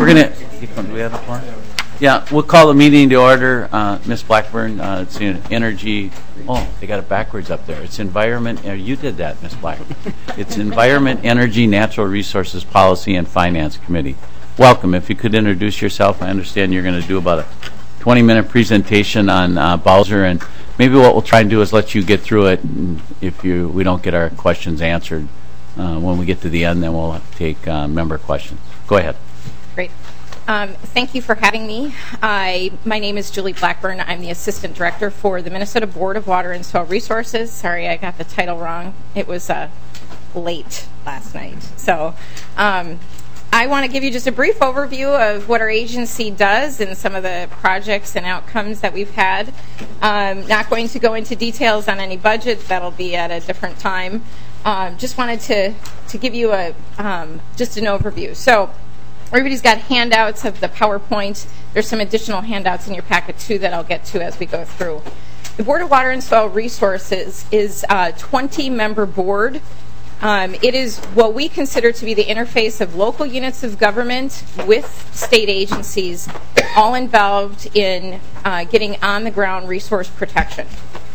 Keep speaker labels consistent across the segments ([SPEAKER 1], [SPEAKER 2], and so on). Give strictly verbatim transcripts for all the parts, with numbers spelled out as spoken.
[SPEAKER 1] We're going to, do we have the floor? Yeah, we'll call the meeting to order. Uh, Miz Blackburn, uh, it's in energy. Oh, they got it backwards up there. It's environment. Uh, you did that, Miz Black. It's Environment, Energy, Natural Resources Policy, and Finance Committee. Welcome. If you could introduce yourself. I understand you're going to do about a twenty-minute presentation on uh, Bowser, and maybe what we'll try and do is let you get through it. And if you we don't get our questions answered uh, when we get to the end, then we'll take uh, member questions. Go ahead.
[SPEAKER 2] Great. Um, thank you for having me. I, my name is Julie Blackburn. I'm the Assistant Director for the Minnesota Board of Water and Soil Resources. Sorry, I got the title wrong. It was uh, late last night. So um, I want to give you just a brief overview of what our agency does and some of the projects and outcomes that we've had. Um, not going to go into details on any budget. That'll be at a different time. Um, just wanted to, to give you a um, just an overview. So everybody's got handouts of the PowerPoint. There's some additional handouts in your packet, too, that I'll get to as we go through. The Board of Water and Soil Resources is a twenty-member board. Um, it is what we consider to be the interface of local units of government with state agencies, all involved in uh, getting on-the-ground resource protection.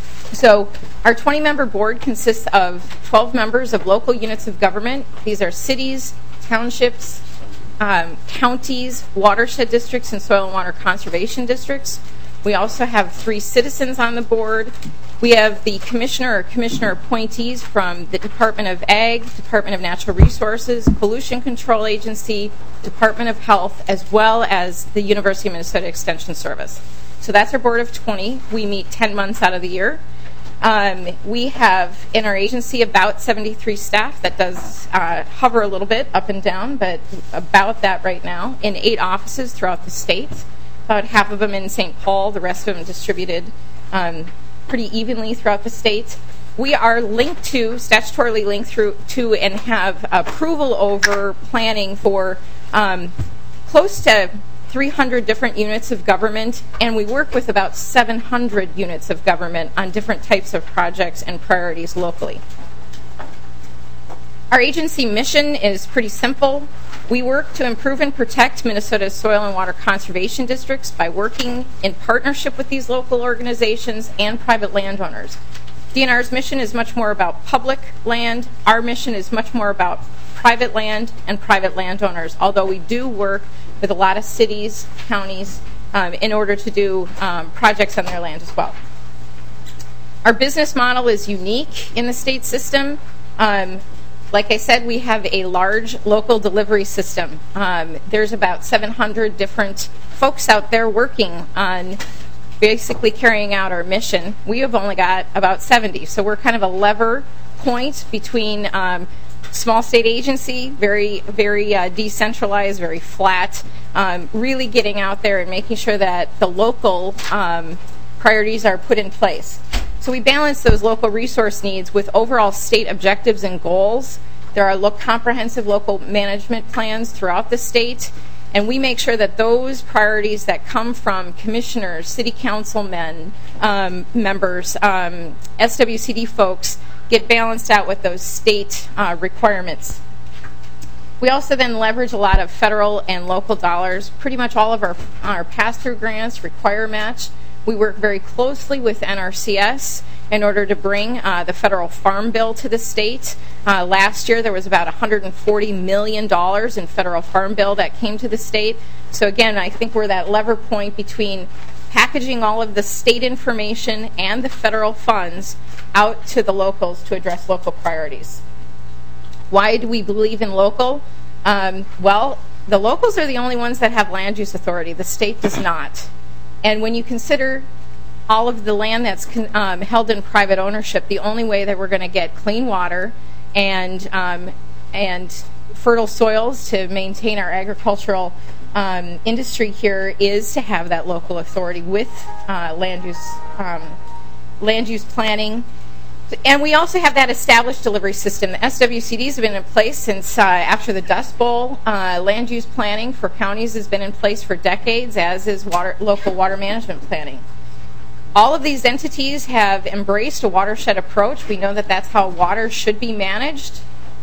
[SPEAKER 2] So our twenty-member board consists of twelve members of local units of government. These are cities, townships, Um, counties, watershed districts, and soil and water conservation districts. We also have three citizens on the board. We have the commissioner or commissioner appointees from the Department of Ag, Department of Natural Resources, Pollution Control Agency, Department of Health, as well as the University of Minnesota Extension Service. So that's our board of twenty. We meet ten months out of the year. Um, we have in our agency about seventy-three staff. That does uh, hover a little bit up and down, but about that right now in eight offices throughout the state. About half of them in Saint Paul, the rest of them distributed um, pretty evenly throughout the state. We are linked to, statutorily linked through to, and have approval over planning for um, close to three hundred different units of government, and we work with about seven hundred units of government on different types of projects and priorities locally. Our agency mission is pretty simple. We work to improve and protect Minnesota's soil and water conservation districts by working in partnership with these local organizations and private landowners. D N R's mission is much more about public land. Our mission is much more about private land and private landowners, although we do work with a lot of cities, counties, um, in order to do um, projects on their land as well. Our business model is unique in the state system. Um, like I said, we have a large local delivery system. Um, there's about seven hundred different folks out there working on basically carrying out our mission. We have only got about seventy, so we're kind of a lever point between um, small state agency, very, very uh, decentralized, very flat, um, really getting out there and making sure that the local um, priorities are put in place. So we balance those local resource needs with overall state objectives and goals. There are lo- comprehensive local management plans throughout the state, and we make sure that those priorities that come from commissioners, city councilmen, um, members, um, S W C D folks, get balanced out with those state uh, requirements. We also then leverage a lot of federal and local dollars. Pretty much all of our, our pass-through grants require match. We work very closely with N R C S in order to bring uh, the federal farm bill to the state. Uh, last year there was about one hundred forty million dollars in federal farm bill that came to the state. So again, I think we're that lever point between packaging all of the state information and the federal funds out to the locals to address local priorities. Why do we believe in local? Um, well, the locals are the only ones that have land use authority. The state does not. And when you consider all of the land that's con- um, held in private ownership, the only way that we're going to get clean water and um, and fertile soils to maintain our agricultural um, industry here is to have that local authority with uh, land use um, land use planning. And we also have that established delivery system. The S W C Ds have been in place since uh, after the Dust Bowl. Uh, land use planning for counties has been in place for decades, as is water, local water management planning. All of these entities have embraced a watershed approach. We know that that's how water should be managed.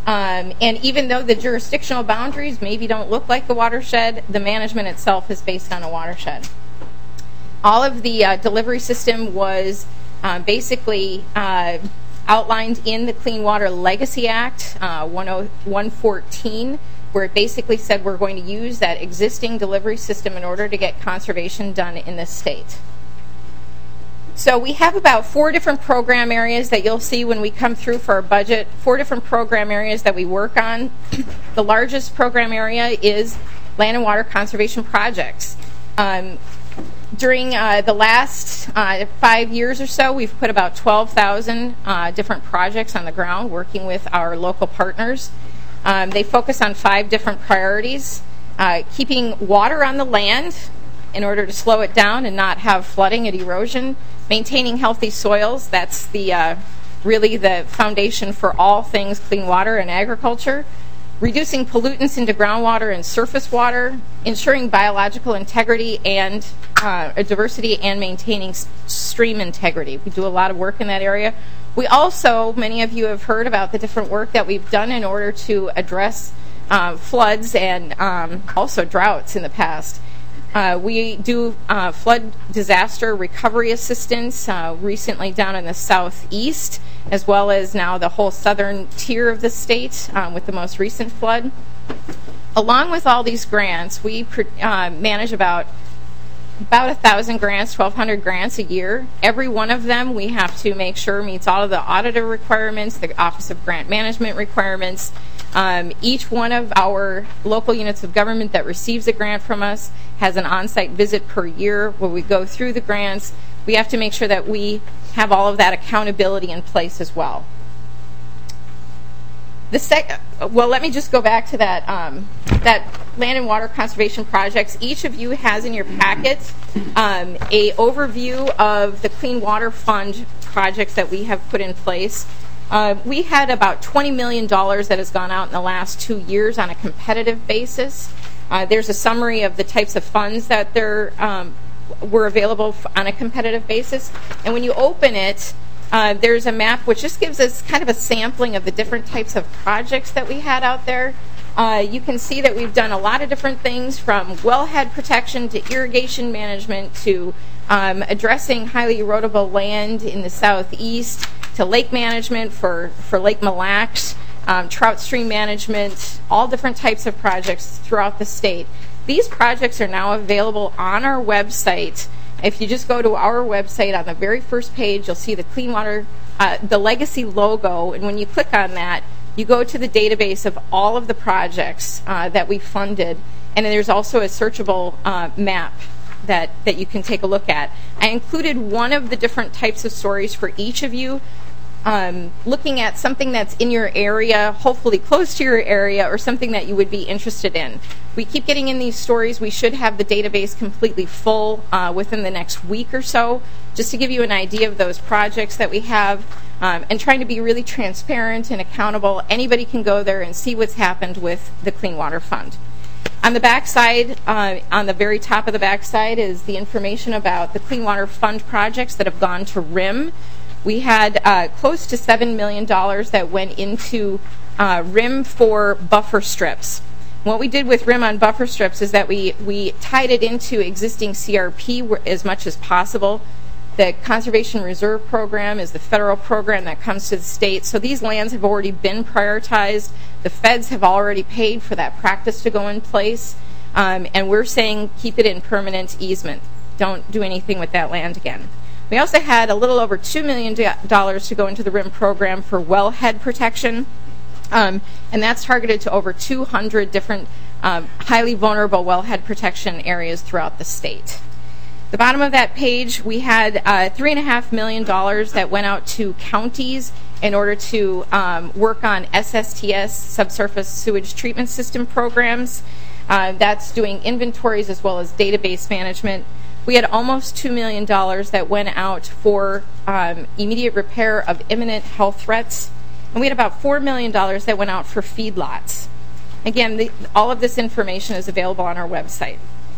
[SPEAKER 2] Um, and even though the jurisdictional boundaries maybe don't look like the watershed, the management itself is based on a watershed. All of the uh, delivery system was uh, basically uh, outlined in the Clean Water Legacy Act, uh, one fourteen, where it basically said we're going to use that existing delivery system in order to get conservation done in this state. So we have about four different program areas that you'll see when we come through for our budget, four different program areas that we work on. The largest program area is land and water conservation projects. Um, during uh, the last uh, five years or so, we've put about twelve thousand uh, different projects on the ground working with our local partners. Um, they focus on five different priorities. Uh, keeping water on the land in order to slow it down and not have flooding and erosion. Maintaining healthy soils, that's the uh, really the foundation for all things clean water and agriculture. Reducing pollutants into groundwater and surface water. Ensuring biological integrity and uh, diversity, and maintaining s- stream integrity. We do a lot of work in that area. We also, many of you have heard about the different work that we've done in order to address uh, floods and um, also droughts in the past. Uh, we do uh, flood disaster recovery assistance uh, recently down in the southeast, as well as now the whole southern tier of the state um, with the most recent flood. Along with all these grants, we uh, manage about about a thousand grants, twelve hundred grants a year. Every one of them we have to make sure meets all of the auditor requirements, the Office of Grant Management requirements. Um, each one of our local units of government that receives a grant from us has an on-site visit per year where we go through the grants. We have to make sure that we have all of that accountability in place as well. The sec- well, let me just go back to that um, that land and water conservation projects. Each of you has in your packets um, a overview of the Clean Water Fund projects that we have put in place. Uh, we had about twenty million dollars that has gone out in the last two years on a competitive basis. Uh, there's a summary of the types of funds that they're, um, were available f- on a competitive basis. And when you open it, uh, there's a map which just gives us kind of a sampling of the different types of projects that we had out there. Uh, you can see that we've done a lot of different things, from wellhead protection to irrigation management to um, addressing highly erodible land in the southeast, to lake management for, for Lake Mille Lacs, um, trout stream management, all different types of projects throughout the state. These projects are now available on our website. If you just go to our website, on the very first page, you'll see the Clean Water, uh, the Legacy logo, and when you click on that, you go to the database of all of the projects uh, that we funded, and then there's also a searchable uh, map that, that you can take a look at. I included one of the different types of stories for each of you, um, looking at something that's in your area, hopefully close to your area, or something that you would be interested in. We keep getting in these stories. We should have the database completely full uh, within the next week or so, just to give you an idea of those projects that we have, um, and trying to be really transparent and accountable. Anybody can go there and see what's happened with the Clean Water Fund. On the back side, uh, on the very top of the back side, is the information about the Clean Water Fund projects that have gone to R I M. We had uh, close to seven million dollars that went into uh, R I M for buffer strips. What we did with R I M on buffer strips is that we, we tied it into existing C R P as much as possible. The Conservation Reserve Program is the federal program that comes to the state. So these lands have already been prioritized. The feds have already paid for that practice to go in place. Um, and we're saying keep it in permanent easement. Don't do anything with that land again. We also had a little over two million dollars to go into the R I M program for wellhead protection. Um, and that's targeted to over two hundred different um, highly vulnerable wellhead protection areas throughout the state. The bottom of that page, we had uh, three and a half million dollars that went out to counties in order to um, work on S S T S, subsurface sewage treatment system programs. Uh, that's doing inventories as well as database management. We had almost two million dollars that went out for um, immediate repair of imminent health threats. And we had about four million dollars that went out for feedlots. Again, the, all of this information is available on our website.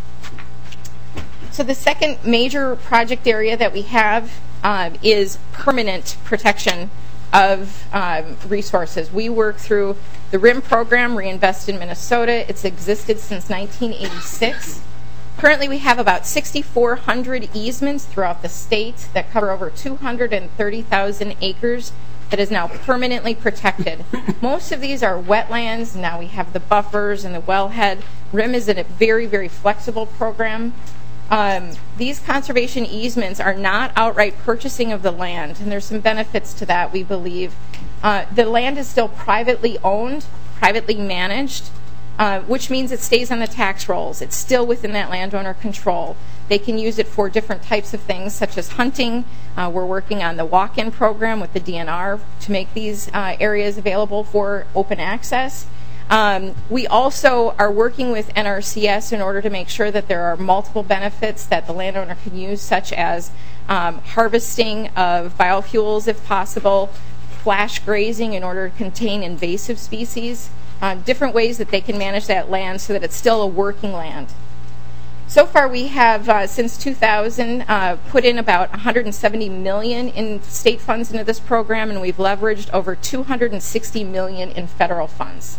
[SPEAKER 2] So the second major project area that we have um, is permanent protection of um, resources. We work through The R I M program, Reinvest in Minnesota, it's existed since nineteen eighty-six. Currently, we have about six thousand four hundred easements throughout the state that cover over two hundred thirty thousand acres that is now permanently protected. Most of these are wetlands. Now we have the buffers and the wellhead. R I M is a very, very flexible program. Um, these conservation easements are not outright purchasing of the land, and there's some benefits to that, we believe. Uh, the land is still privately owned, privately managed, uh, which means it stays on the tax rolls. It's still within that landowner control. They can use it for different types of things, such as hunting. Uh, we're working on the walk-in program with the D N R to make these uh, areas available for open access. Um, we also are working with N R C S in order to make sure that there are multiple benefits that the landowner can use, such as um, harvesting of biofuels if possible, flash grazing in order to contain invasive species, uh, different ways that they can manage that land so that it's still a working land. So far, we have, uh, since two thousand, uh, put in about one hundred seventy million dollars in state funds into this program, and we've leveraged over two hundred sixty million dollars in federal funds.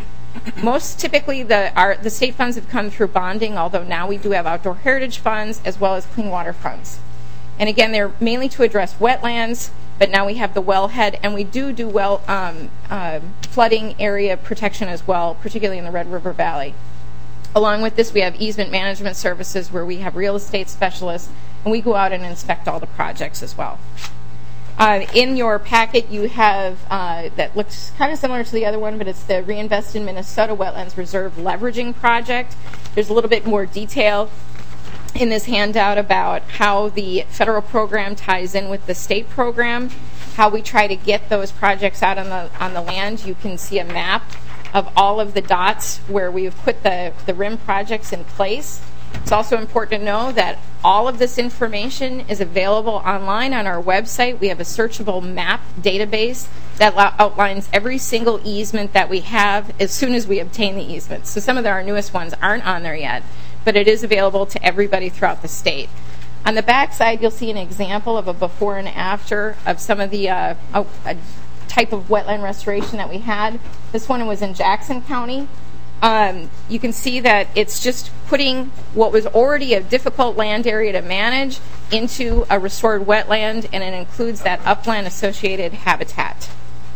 [SPEAKER 2] Most typically, the, our, the state funds have come through bonding, although now we do have outdoor heritage funds as well as clean water funds. And again, they're mainly to address wetlands, but now we have the wellhead, and we do do well um, uh, flooding area protection as well, particularly in the Red River Valley. Along with this, we have easement management services where we have real estate specialists, and we go out and inspect all the projects as well. Uh, in your packet, you have, uh, that looks kind of similar to the other one, but it's the Reinvest in Minnesota Wetlands Reserve Leveraging Project. There's a little bit more detail in this handout about how the federal program ties in with the state program, how we try to get those projects out on the on the land. You can see a map of all of the dots where we've put the, the R I M projects in place. It's also important to know that all of this information is available online on our website. We have a searchable map database that outlines every single easement that we have as soon as we obtain the easements. So some of our newest ones aren't on there yet, but it is available to everybody throughout the state. On the back side, you'll see an example of a before and after of some of the uh, a, a type of wetland restoration that we had. This one was in Jackson County. Um, you can see that it's just putting what was already a difficult land area to manage into a restored wetland, and it includes that upland associated habitat.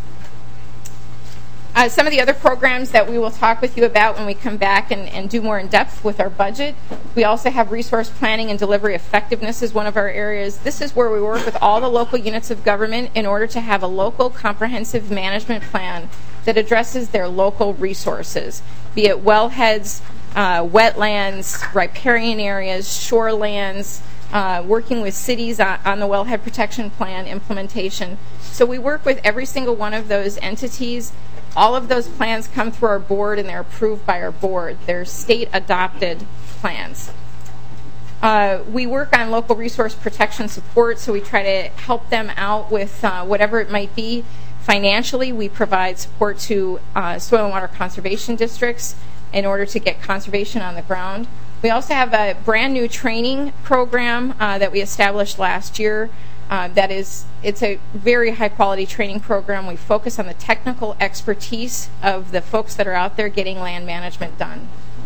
[SPEAKER 2] Uh, some of the other programs that we will talk with you about when we come back and, and do more in depth with our budget. We also have resource planning and delivery effectiveness as one of our areas. This is where we work with all the local units of government in order to have a local comprehensive management plan that addresses their local resources, be it wellheads, uh, wetlands, riparian areas, shorelands, uh, working with cities on, on the wellhead protection plan implementation. So we work with every single one of those entities. All of those plans come through our board, and they're approved by our board. They're state-adopted plans. Uh, we work on local resource protection support, so we try to help them out with uh, whatever it might be. Financially, we provide support to uh, soil and water conservation districts in order to get conservation on the ground. We also have a brand new training program uh, that we established last year. Uh, that is, it's a very high quality training program. We focus on the technical expertise of the folks that are out there getting land management done.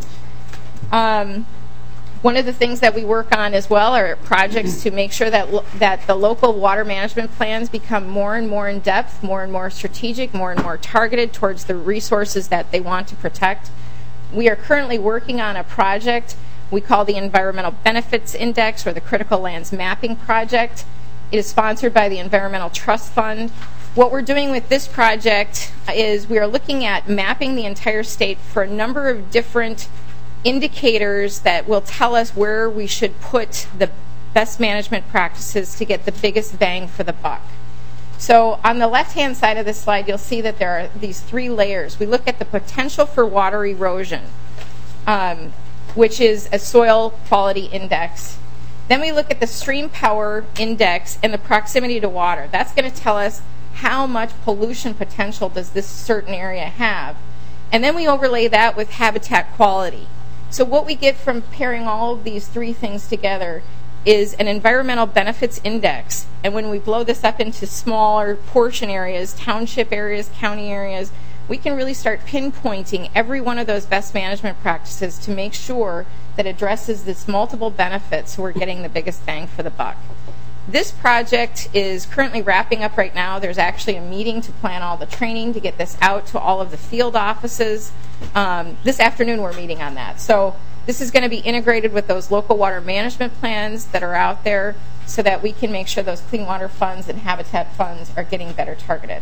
[SPEAKER 2] Um, One of the things that we work on as well are projects to make sure that lo- that the local water management plans become more and more in depth, more and more strategic, more and more targeted towards the resources that they want to protect. We are currently working on a project we call the Environmental Benefits Index, or the Critical Lands Mapping Project. It is sponsored by the Environmental Trust Fund. What we're doing with this project is we are looking at mapping the entire state for a number of different indicators that will tell us where we should put the best management practices to get the biggest bang for the buck. So on the left-hand side of this slide, you'll see that there are these three layers. We look at the potential for water erosion, um, which is a soil quality index. Then we look at the stream power index and the proximity to water. That's going to tell us how much pollution potential does this certain area have. And then we overlay that with habitat quality. So what we get from pairing all of these three things together is an environmental benefits index. And when we blow this up into smaller portion areas, township areas, county areas, we can really start pinpointing every one of those best management practices to make sure that addresses this multiple benefits so we're getting the biggest bang for the buck. This project is currently wrapping up right now. There's actually a meeting to plan all the training to get this out to all of the field offices. Um, this afternoon we're meeting on that. So this is going to be integrated with those local water management plans that are out there so that we can make sure those clean water funds and habitat funds are getting better targeted.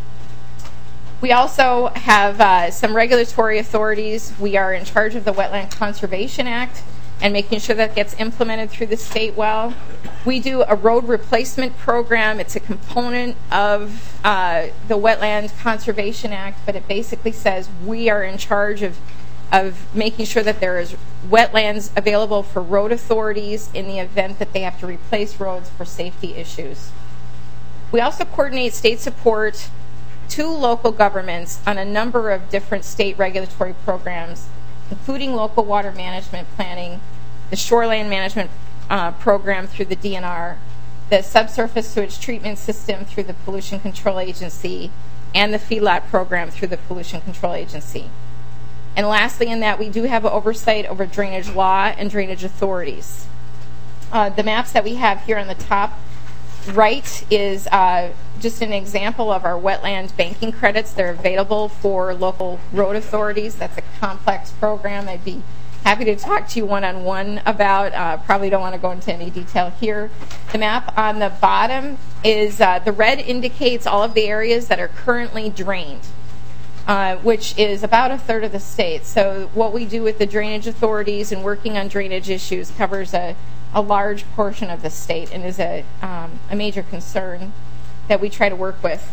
[SPEAKER 2] We also have uh, some regulatory authorities. We are in charge of the Wetland Conservation Act and making sure that gets implemented through the state well. We do a road replacement program. It's a component of uh, the Wetland Conservation Act, but it basically says we are in charge of, of making sure that there is wetlands available for road authorities in the event that they have to replace roads for safety issues. We also coordinate state support to local governments on a number of different state regulatory programs, including local water management planning, the shoreline management uh, program through the D N R, the subsurface sewage treatment system through the Pollution Control Agency, and the feedlot program through the Pollution Control Agency. And lastly in that, we do have oversight over drainage law and drainage authorities. Uh, the maps that we have here on the top right is uh, just an example of our wetland banking credits. They're available for local road authorities. That's a complex program. I'd be happy to talk to you one-on-one about. Uh, probably don't want to go into any detail here. The map on the bottom is uh, the red indicates all of the areas that are currently drained, uh, which is about a third of the state. So what we do with the drainage authorities and working on drainage issues covers a a large portion of the state and is a, um, a major concern that we try to work with.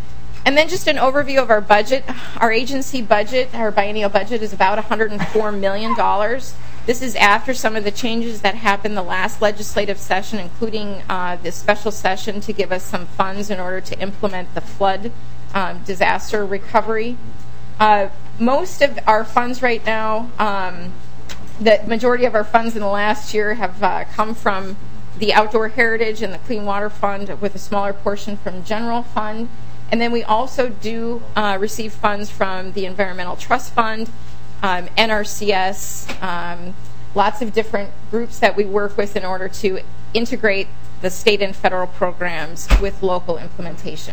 [SPEAKER 2] And then just an overview of our budget. Our agency budget, our biennial budget, is about one hundred four million dollars. This is after some of the changes that happened the last legislative session, including uh, this special session to give us some funds in order to implement the flood um, disaster recovery. Uh, most of our funds right now, um, the majority of our funds in the last year have uh, come from the Outdoor Heritage and the Clean Water Fund, with a smaller portion from General Fund. And then we also do uh, receive funds from the Environmental Trust Fund, um, N R C S, um, lots of different groups that we work with in order to integrate the state and federal programs with local implementation.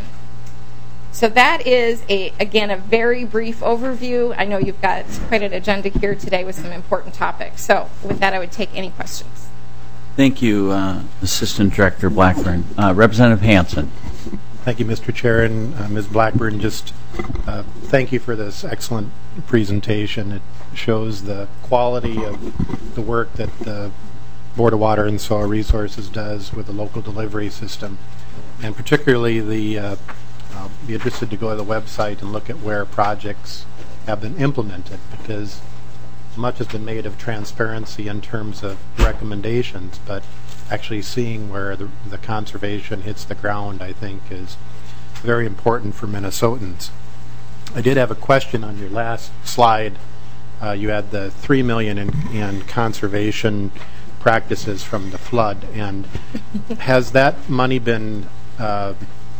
[SPEAKER 2] So that is, a, again, a very brief overview. I know you've got quite an agenda here today with some important topics. So with that, I would take any questions.
[SPEAKER 1] Thank you, uh, Assistant Director Blackburn. Uh, Representative Hansen.
[SPEAKER 3] Thank you, Mister Chair, and uh, Miz Blackburn. Just uh, thank you for this excellent presentation. It shows the quality of the work that the Board of Water and Soil Resources does with the local delivery system, and particularly the uh, I'll be interested to go to the website and look at where projects have been implemented, because much has been made of transparency in terms of recommendations, but actually seeing where the, the conservation hits the ground, I think, is very important for Minnesotans. I did have a question on your last slide. Uh, you had the three million in, in conservation practices from the flood, and has that money been uh,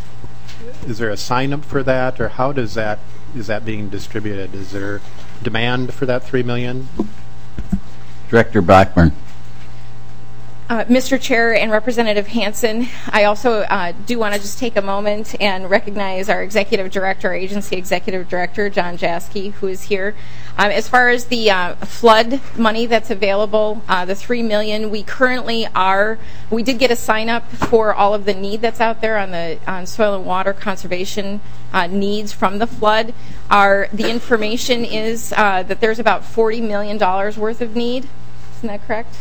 [SPEAKER 3] is there a sign up for that, or how does that is that being distributed? Is there demand for that three million?
[SPEAKER 1] Director Blackburn.
[SPEAKER 2] Uh, Mister Chair and Representative Hansen, I also uh, do want to just take a moment and recognize our Executive Director, our Agency Executive Director, John Jaski, who is here. Um, as far as the uh, flood money that's available, uh, the three million dollars, we currently are, we did get a sign up for all of the need that's out there on the on soil and water conservation uh, needs from the flood. Our, the information is uh, that there's about forty million dollars worth of need. Isn't that correct?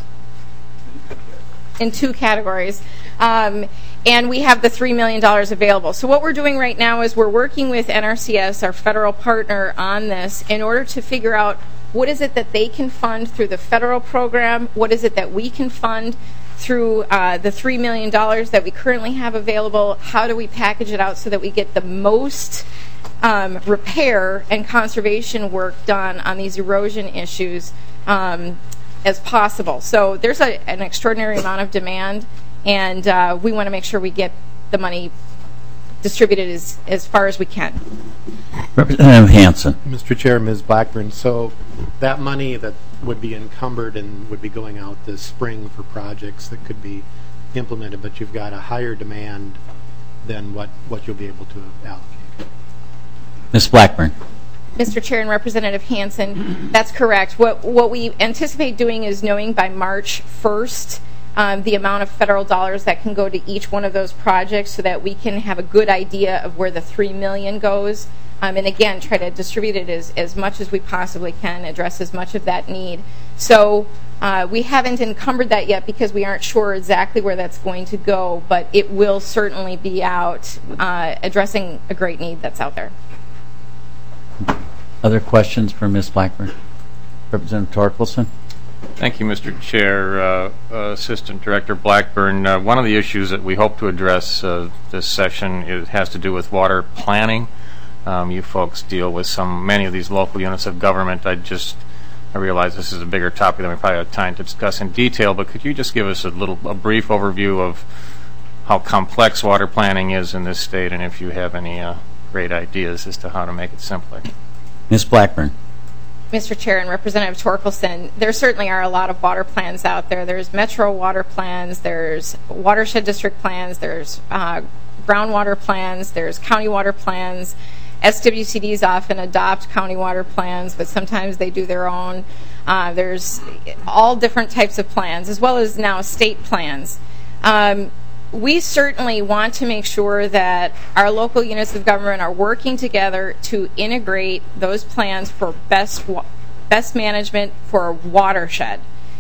[SPEAKER 2] In two categories. Um, and we have the three million dollars available. So what we're doing right now is we're working with N R C S, our federal partner, on this in order to figure out what is it that they can fund through the federal program, what is it that we can fund through uh, the three million dollars that we currently have available, how do we package it out so that we get the most um, repair and conservation work done on these erosion issues um, as possible. So there's a, an extraordinary amount of demand, and uh, we want to make sure we get the money distributed as, as far as we can.
[SPEAKER 1] Representative Hansen.
[SPEAKER 3] Mister Chair, Miz Blackburn, so that money that would be encumbered and would be going out this spring for projects that could be implemented, but you've got a higher demand than what, what you'll be able to allocate.
[SPEAKER 1] Miz Blackburn.
[SPEAKER 2] Mister Chair and Representative Hansen, that's correct. What, what we anticipate doing is knowing by March first um, the amount of federal dollars that can go to each one of those projects so that we can have a good idea of where the three million dollars goes. Um, and again, try to distribute it as, as much as we possibly can, address as much of that need. So uh, we haven't encumbered that yet because we aren't sure exactly where that's going to go, but it will certainly be out uh, addressing a great need that's out there.
[SPEAKER 1] Other questions for Miz Blackburn? Representative Torkelson.
[SPEAKER 4] Thank you, Mister Chair. Uh, uh, Assistant Director Blackburn, uh, one of the issues that we hope to address uh, this session is, has to do with water planning. Um, you folks deal with some many of these local units of government. I just I realize this is a bigger topic than we probably have time to discuss in detail, but could you just give us a little a brief overview of how complex water planning is in this state, and if you have any uh, great ideas as to how to make it simpler?
[SPEAKER 1] Miz Blackburn.
[SPEAKER 2] Mister Chair and Representative Torkelson, there certainly are a lot of water plans out there. There's metro water plans, there's watershed district plans, there's uh, groundwater plans, there's county water plans. S W C Ds often adopt county water plans, but sometimes they do their own. Uh, there's all different types of plans, as well as now state plans. Um, we certainly want to make sure that our local units of government are working together to integrate those plans for best wa- best management for a watershed.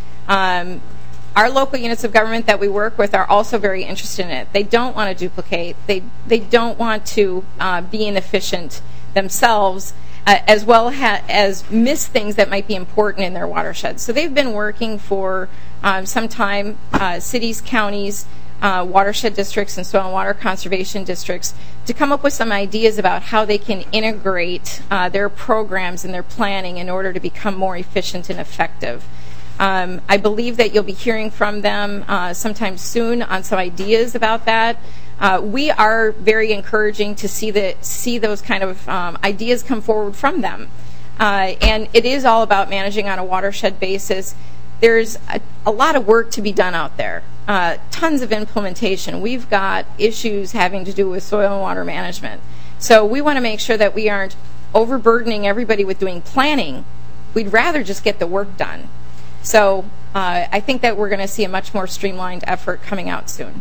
[SPEAKER 2] Um, Our local units of government that we work with are also very interested in it. They don't want to duplicate. They they don't want to uh, be inefficient themselves, uh, as well ha- as miss things that might be important in their watershed. So they've been working for um, some time, uh, cities, counties, uh, watershed districts, and soil and water conservation districts, to come up with some ideas about how they can integrate uh, their programs and their planning in order to become more efficient and effective. Um, I believe that you'll be hearing from them uh, sometime soon on some ideas about that. Uh, we are very encouraging to see the see those kind of um, ideas come forward from them. Uh, and it is all about managing on a watershed basis. There's a, a lot of work to be done out there, uh, tons of implementation. We've got issues having to do with soil and water management. So we want to make sure that we aren't overburdening everybody with doing planning. We'd rather just get the work done. So uh, I think that we're going to see a much more streamlined effort coming out soon.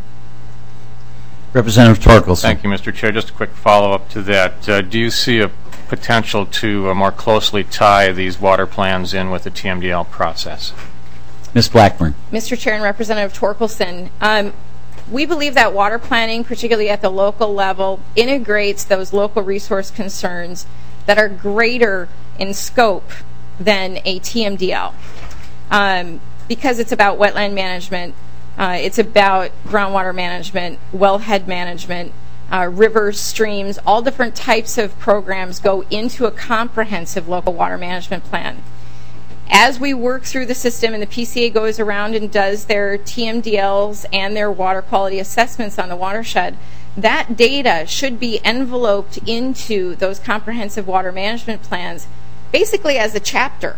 [SPEAKER 1] Representative Torkelson.
[SPEAKER 4] Thank you, Mister Chair. Just a quick follow-up to that. Uh, do you see a potential to uh, more closely tie these water plans in with the T M D L process?
[SPEAKER 1] Miz Blackburn.
[SPEAKER 2] Mister Chair and Representative Torkelson, um, we believe that water planning, particularly at the local level, integrates those local resource concerns that are greater in scope than a T M D L. Um, because it's about wetland management, uh, it's about groundwater management, wellhead management, uh, rivers, streams, all different types of programs go into a comprehensive local water management plan. As we work through the system and the P C A goes around and does their T M D Ls and their water quality assessments on the watershed, that data should be enveloped into those comprehensive water management plans basically as a chapter.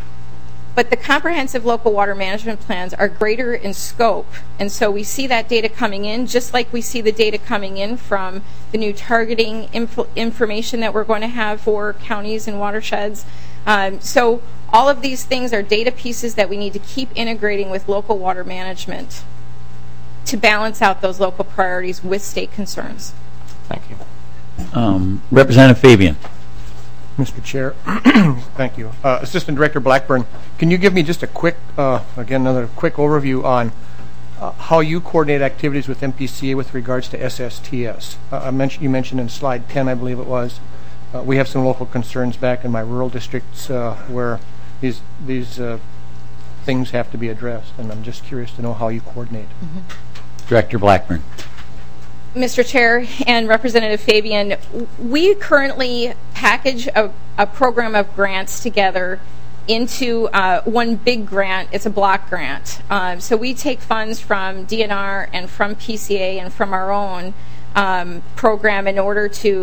[SPEAKER 2] But the comprehensive local water management plans are greater in scope, and so we see that data coming in just like we see the data coming in from the new targeting inf- information that we're going to have for counties and watersheds. Um, so all of these things are data pieces that we need to keep integrating with local water management to balance out those local priorities with state concerns.
[SPEAKER 4] Thank you.
[SPEAKER 1] Um, Representative Fabian.
[SPEAKER 5] Mister Chair, thank you. Uh, Assistant Director Blackburn, can you give me just a quick, uh, again, another quick overview on uh, how you coordinate activities with M P C A with regards to S S T S? Uh, I mentioned, you mentioned in slide ten, I believe it was, uh, we have some local concerns back in my rural districts uh, where these these uh, things have to be addressed, and I'm just curious to know how you coordinate.
[SPEAKER 1] Mm-hmm. Director Blackburn.
[SPEAKER 2] Mister Chair and Representative Fabian, we currently package a, a program of grants together into uh, one big grant. It's a block grant. Um, so we take funds from D N R and from P C A and from our own um, program in order to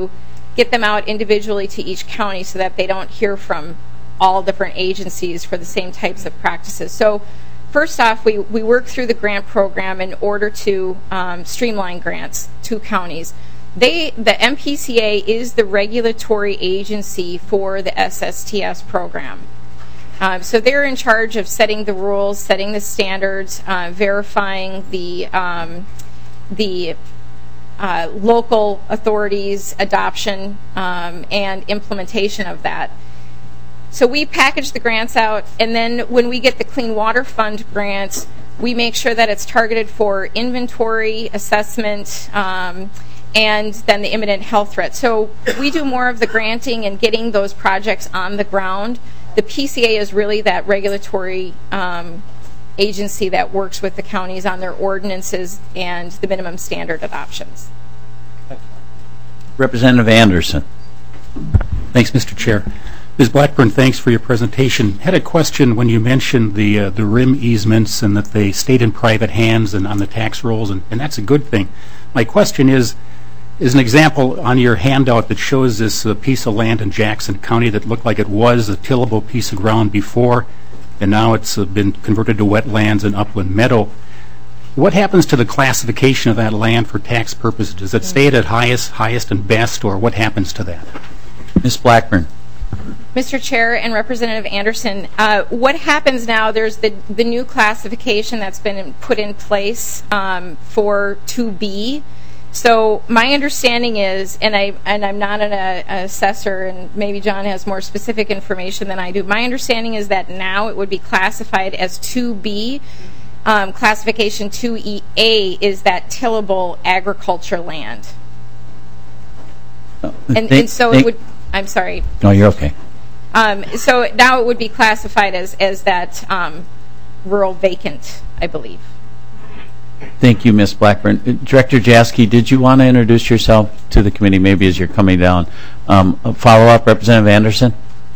[SPEAKER 2] get them out individually to each county so that they don't hear from all different agencies for the same types of practices. So first off, we, we work through the grant program in order to um, streamline grants to counties. They, the M P C A is the regulatory agency for the S S T S program. Um, so they're in charge of setting the rules, setting the standards, uh, verifying the um, the uh, local authorities' adoption um, and implementation of that. So we package the grants out, and then when we get the Clean Water Fund grants, we make sure that it's targeted for inventory, assessment, um, and then the imminent health threat. So we do more of the granting and getting those projects on the ground. The P C A is really that regulatory um, agency that works with the counties on their ordinances and the minimum standard adoptions.
[SPEAKER 1] Representative Anderson.
[SPEAKER 6] Thanks, Mister Chair. Miz Blackburn, thanks for your presentation. Had a question when you mentioned the uh, the R I M easements and that they stayed in private hands and on the tax rolls, and, and that's a good thing. My question is, is an example on your handout that shows this uh, piece of land in Jackson County that looked like it was a tillable piece of ground before, and now it's uh, been converted to wetlands and upland meadow. What happens to the classification of that land for tax purposes? Does it stay at highest, highest and best, or what happens to that?
[SPEAKER 1] Miz Blackburn.
[SPEAKER 2] Mister Chair and Representative Anderson, uh, what happens now, there's the, the new classification that's been put in place um, for two B. So my understanding is, and, I, and I'm not an, uh, an assessor, and maybe John has more specific information than I do, my understanding is that now it would be classified as two B. Um, classification two E A is that tillable agriculture land.
[SPEAKER 1] Uh,
[SPEAKER 2] And,
[SPEAKER 1] they-
[SPEAKER 2] and so
[SPEAKER 1] they-
[SPEAKER 2] it would, I'm sorry.
[SPEAKER 1] No, you're okay.
[SPEAKER 2] Um, so now it would be classified as, as that um, rural vacant, I believe.
[SPEAKER 1] Thank you, Miz Blackburn. Uh, Director Jaski, did you want to introduce yourself to the committee, maybe as you're coming down? Um, a follow-up, Representative Anderson?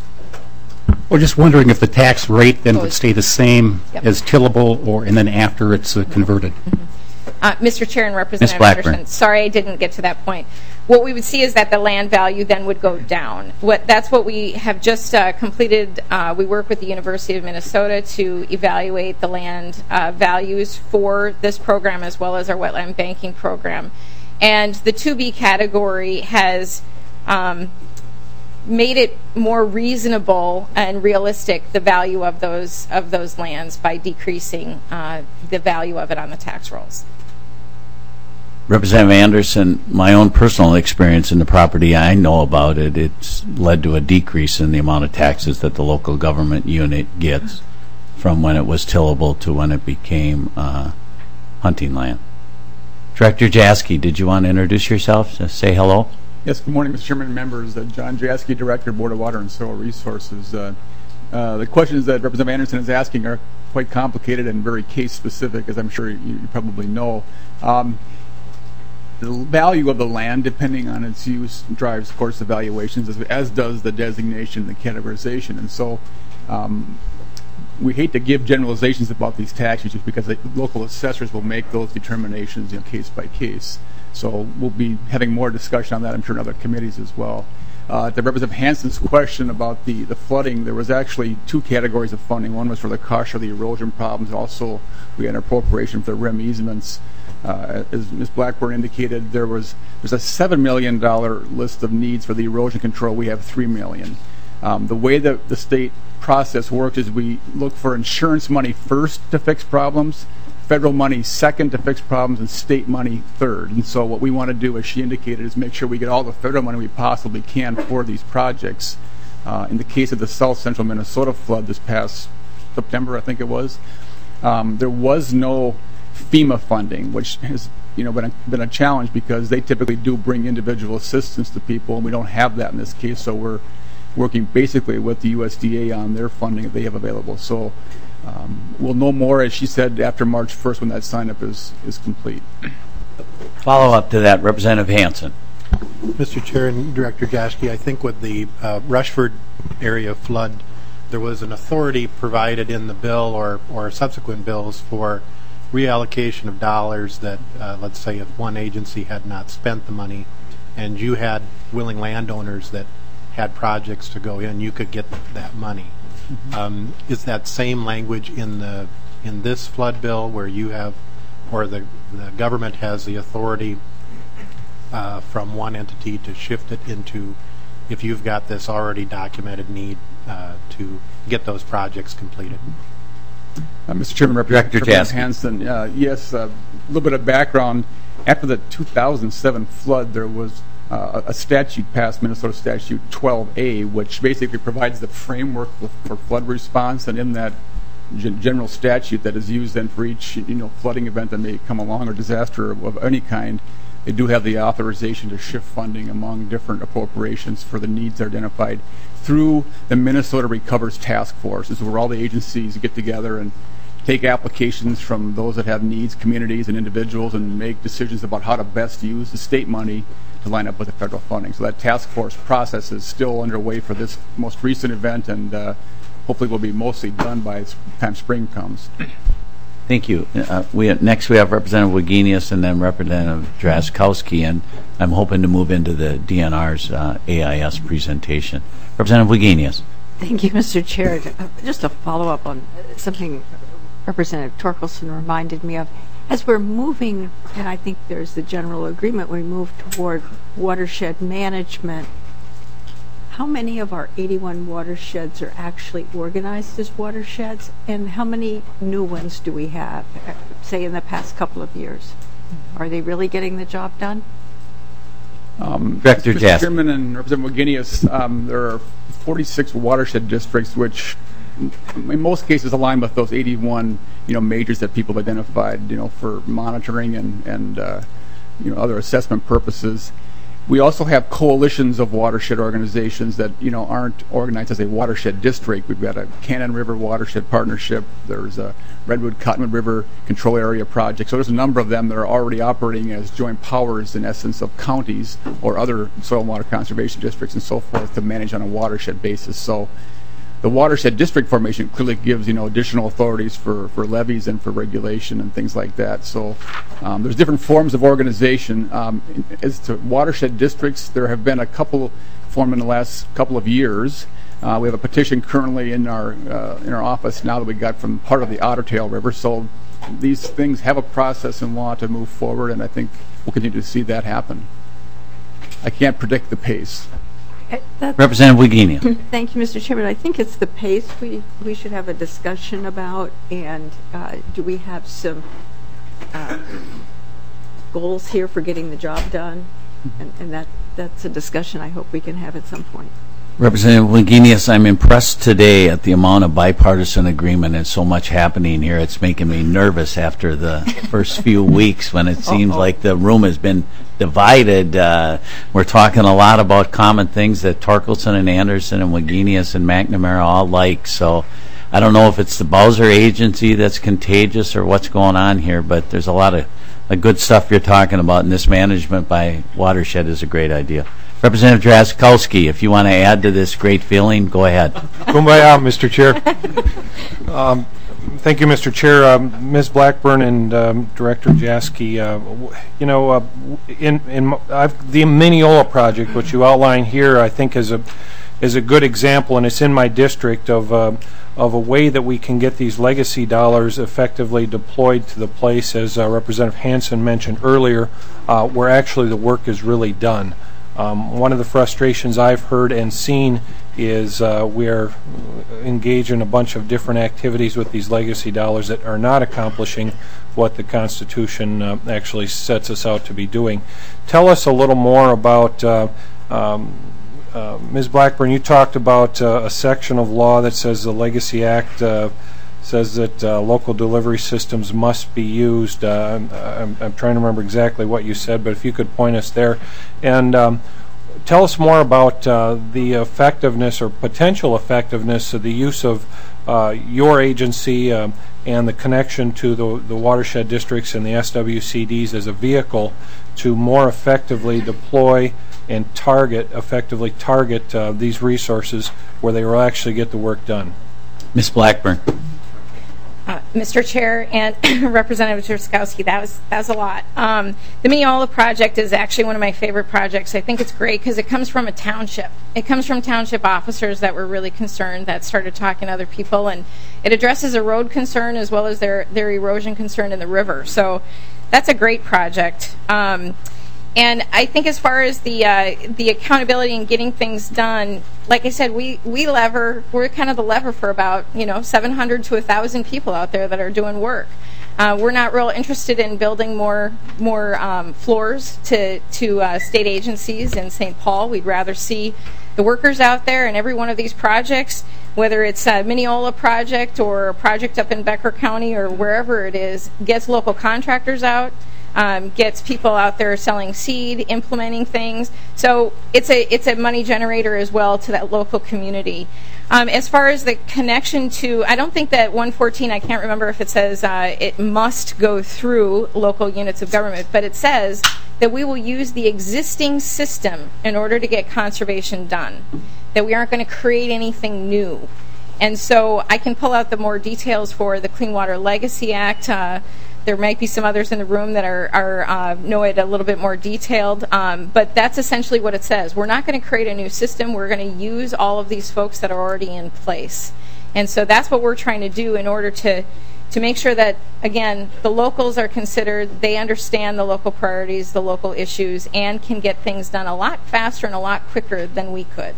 [SPEAKER 6] Well, just wondering if the tax rate then would stay the same
[SPEAKER 2] Yep.
[SPEAKER 6] as tillable, or and then after it's uh, converted.
[SPEAKER 2] Uh, Mister Chair and Representative
[SPEAKER 1] Blackburn.
[SPEAKER 2] Anderson, sorry I didn't get to that point. What we would see is that the land value then would go down. What, that's what we have just uh, completed. Uh, we work with the University of Minnesota to evaluate the land uh, values for this program as well as our wetland banking program. And the two B category has um, made it more reasonable and realistic, the value of those of those lands, by decreasing uh, the value of it on the tax rolls.
[SPEAKER 1] Representative Anderson, my own personal experience in the property I know about it, it's led to a decrease in the amount of taxes that the local government unit gets from when it was tillable to when it became uh, hunting land. Director Jaski, did you want to introduce yourself? Just say hello.
[SPEAKER 7] Yes, good morning, Mister Chairman and members. Uh, John Jaski, Director, Board of Water and Soil Resources. Uh, uh, the questions that Representative Anderson is asking are quite complicated and very case-specific, as I'm sure you, you probably know. Um, the value of the land, depending on its use, drives, of course, the valuations, as, as does the designation, the categorization. And so um, we hate to give generalizations about these tax issues because the local assessors will make those determinations, you know, case by case. So we'll be having more discussion on that, I'm sure, in other committees as well. Uh, to Representative Hansen's question about the, the flooding, there was actually two categories of funding. One was for the cost of the erosion problems. Also, we had an appropriation for the R I M easements. Uh, as Miz Blackburn indicated, there was there's a seven million dollar list of needs for the erosion control. We have three million dollars. Um, the way that the state process works is we look for insurance money first to fix problems, federal money second to fix problems, and state money third. And so what we want to do, as she indicated, is make sure we get all the federal money we possibly can for these projects. Uh, in the case of the South Central Minnesota flood this past September, I think it was, um, there was no FEMA funding, which has you know been a, been a challenge because they typically do bring individual assistance to people, and we don't have that in this case. So we're working basically with the U S D A on their funding that they have available. So um, we'll know more, as she said, after March first when that sign-up is, is complete.
[SPEAKER 1] Follow up to that, Representative Hansen.
[SPEAKER 3] Mister Chair and Director Jaski, I think with the uh, Rushford area flood, there was an authority provided in the bill or, or subsequent bills for reallocation of dollars that, uh, let's say, if one agency had not spent the money, and you had willing landowners that had projects to go in, you could get that money. Mm-hmm. Um, is that same language in the in this flood bill where you have, or the the government has the authority uh, from one entity to shift it into, if you've got this already documented need uh, to get those projects completed?
[SPEAKER 7] Uh, Mister Chairman,
[SPEAKER 1] Director
[SPEAKER 7] Representative
[SPEAKER 1] Jaski.
[SPEAKER 7] Hanson, uh, yes, a little bit of background. After the two thousand seven flood, there was uh, a statute passed, Minnesota Statute twelve A, which basically provides the framework for flood response, and in that gen- general statute that is used then for each you know flooding event that may come along or disaster of any kind, they do have the authorization to shift funding among different appropriations for the needs identified through the Minnesota Recovers Task Force. This is where all the agencies get together and take applications from those that have needs, communities and individuals, and make decisions about how to best use the state money to line up with the federal funding. So that task force process is still underway for this most recent event, and uh, hopefully will be mostly done by the time spring comes.
[SPEAKER 1] Thank you. Uh, we next we have Representative Wagenius and then Representative Drazkowski, and I'm hoping to move into the D N R's uh, A I S presentation. Representative Wagenius.
[SPEAKER 8] Thank you, Mister Chair. Uh, Just a follow-up on something Representative Torkelson reminded me of. As we're moving, and I think there's the general agreement, we move toward watershed management, how many of our eighty-one watersheds are actually organized as watersheds, and how many new ones do we have, uh, say, in the past couple of years? Are they really getting the job done?
[SPEAKER 7] Um,
[SPEAKER 1] Director
[SPEAKER 7] Mister
[SPEAKER 1] Jaski.
[SPEAKER 7] Chairman and Representative Wagenius, um, there are forty-six watershed districts which in most cases align with those eighty-one you know majors that people have identified you know for monitoring and and uh, you know other assessment purposes. We also have coalitions of watershed organizations that you know aren't organized as a watershed district. We've got a Cannon River Watershed Partnership. There's a Redwood Cottonwood River Control Area Project. So there's a number of them that are already operating as joint powers, in essence, of counties or other soil and water conservation districts and so forth to manage on a watershed basis. So the watershed district formation clearly gives you know additional authorities for, for levies and for regulation and things like that. So um, there's different forms of organization. Um, as to watershed districts, there have been a couple formed in the last couple of years. Uh, we have a petition currently in our uh, in our office now that we got from part of the Otter Tail River. So these things have a process in law to move forward, and I think we'll continue to see that happen. I can't predict the pace.
[SPEAKER 8] Uh, that-
[SPEAKER 1] Representative Wagenius.
[SPEAKER 8] Thank you, Mister Chairman. I think it's the pace we, we should have a discussion about, and uh, do we have some uh, goals here for getting the job done? And, and that that's a discussion I hope we can have at some point.
[SPEAKER 1] Representative Wagenius, I'm impressed today at the amount of bipartisan agreement and so much happening here. It's making me nervous after the first few weeks when it seems
[SPEAKER 8] Uh-oh.
[SPEAKER 1] like the room has been divided. Uh, we're talking a lot about common things that Torkelson and Anderson and Wagenius and McNamara all like. So I don't know if it's the Bowser Agency that's contagious or what's going on here, but there's a lot of uh, good stuff you're talking about, and this management by watershed is a great idea. Representative Drazkowski, if you want to add to this great feeling, go ahead.
[SPEAKER 9] Kumbaya, Mister Chair. Um, thank you, Mister Chair. Um, Miz Blackburn and um, Director Jaski, uh, w- you know, uh, in in I've, the Mineola project, which you outline here, I think is a is a good example, and it's in my district of uh, of a way that we can get these legacy dollars effectively deployed to the place, as uh, Representative Hanson mentioned earlier, uh, where actually the work is really done. Um, one of the frustrations I've heard and seen is uh, we're engaged in a bunch of different activities with these legacy dollars that are not accomplishing what the Constitution uh, actually sets us out to be doing. Tell us a little more about, uh, um, uh, Miz Blackburn, you talked about uh, a section of law that says the Legacy Act uh, says that uh, local delivery systems must be used. Uh, I'm, I'm trying to remember exactly what you said, but if you could point us there. And um, tell us more about uh, the effectiveness or potential effectiveness of the use of uh, your agency um, and the connection to the, the watershed districts and the S W C Ds as a vehicle to more effectively deploy and target, effectively target uh, these resources where they will actually get the work done.
[SPEAKER 1] Miz Blackburn.
[SPEAKER 2] Uh, Mister Chair and Representative Drazkowski, that was that was a lot. Um, the Mineola project is actually one of my favorite projects. I think it's great because it comes from a township. It comes from township officers that were really concerned, that started talking to other people, and it addresses a road concern as well as their, their erosion concern in the river. So that's a great project. Um, And I think as far as the uh, the accountability and getting things done, like I said, we, we lever, we're kind of the lever for about, you know, seven hundred to one thousand people out there that are doing work. Uh, we're not real interested in building more more um, floors to, to uh, state agencies in Saint Paul. We'd rather see the workers out there in every one of these projects, whether it's a Mineola project or a project up in Becker County or wherever it is, gets local contractors out. Um, gets people out there selling seed, implementing things. So it's a it's a money generator as well to that local community. Um, as far as the connection to, I don't think that one fourteen, I can't remember if it says uh, it must go through local units of government, but it says that we will use the existing system in order to get conservation done, that we aren't going to create anything new. And so I can pull out the more details for the Clean Water Legacy Act. Uh, There might be some others in the room that are, are uh, know it a little bit more detailed, um, but that's essentially what it says. We're not going to create a new system. We're going to use all of these folks that are already in place. And so that's what we're trying to do in order to, to make sure that, again, the locals are considered, they understand the local priorities, the local issues, and can get things done a lot faster and a lot quicker than we could.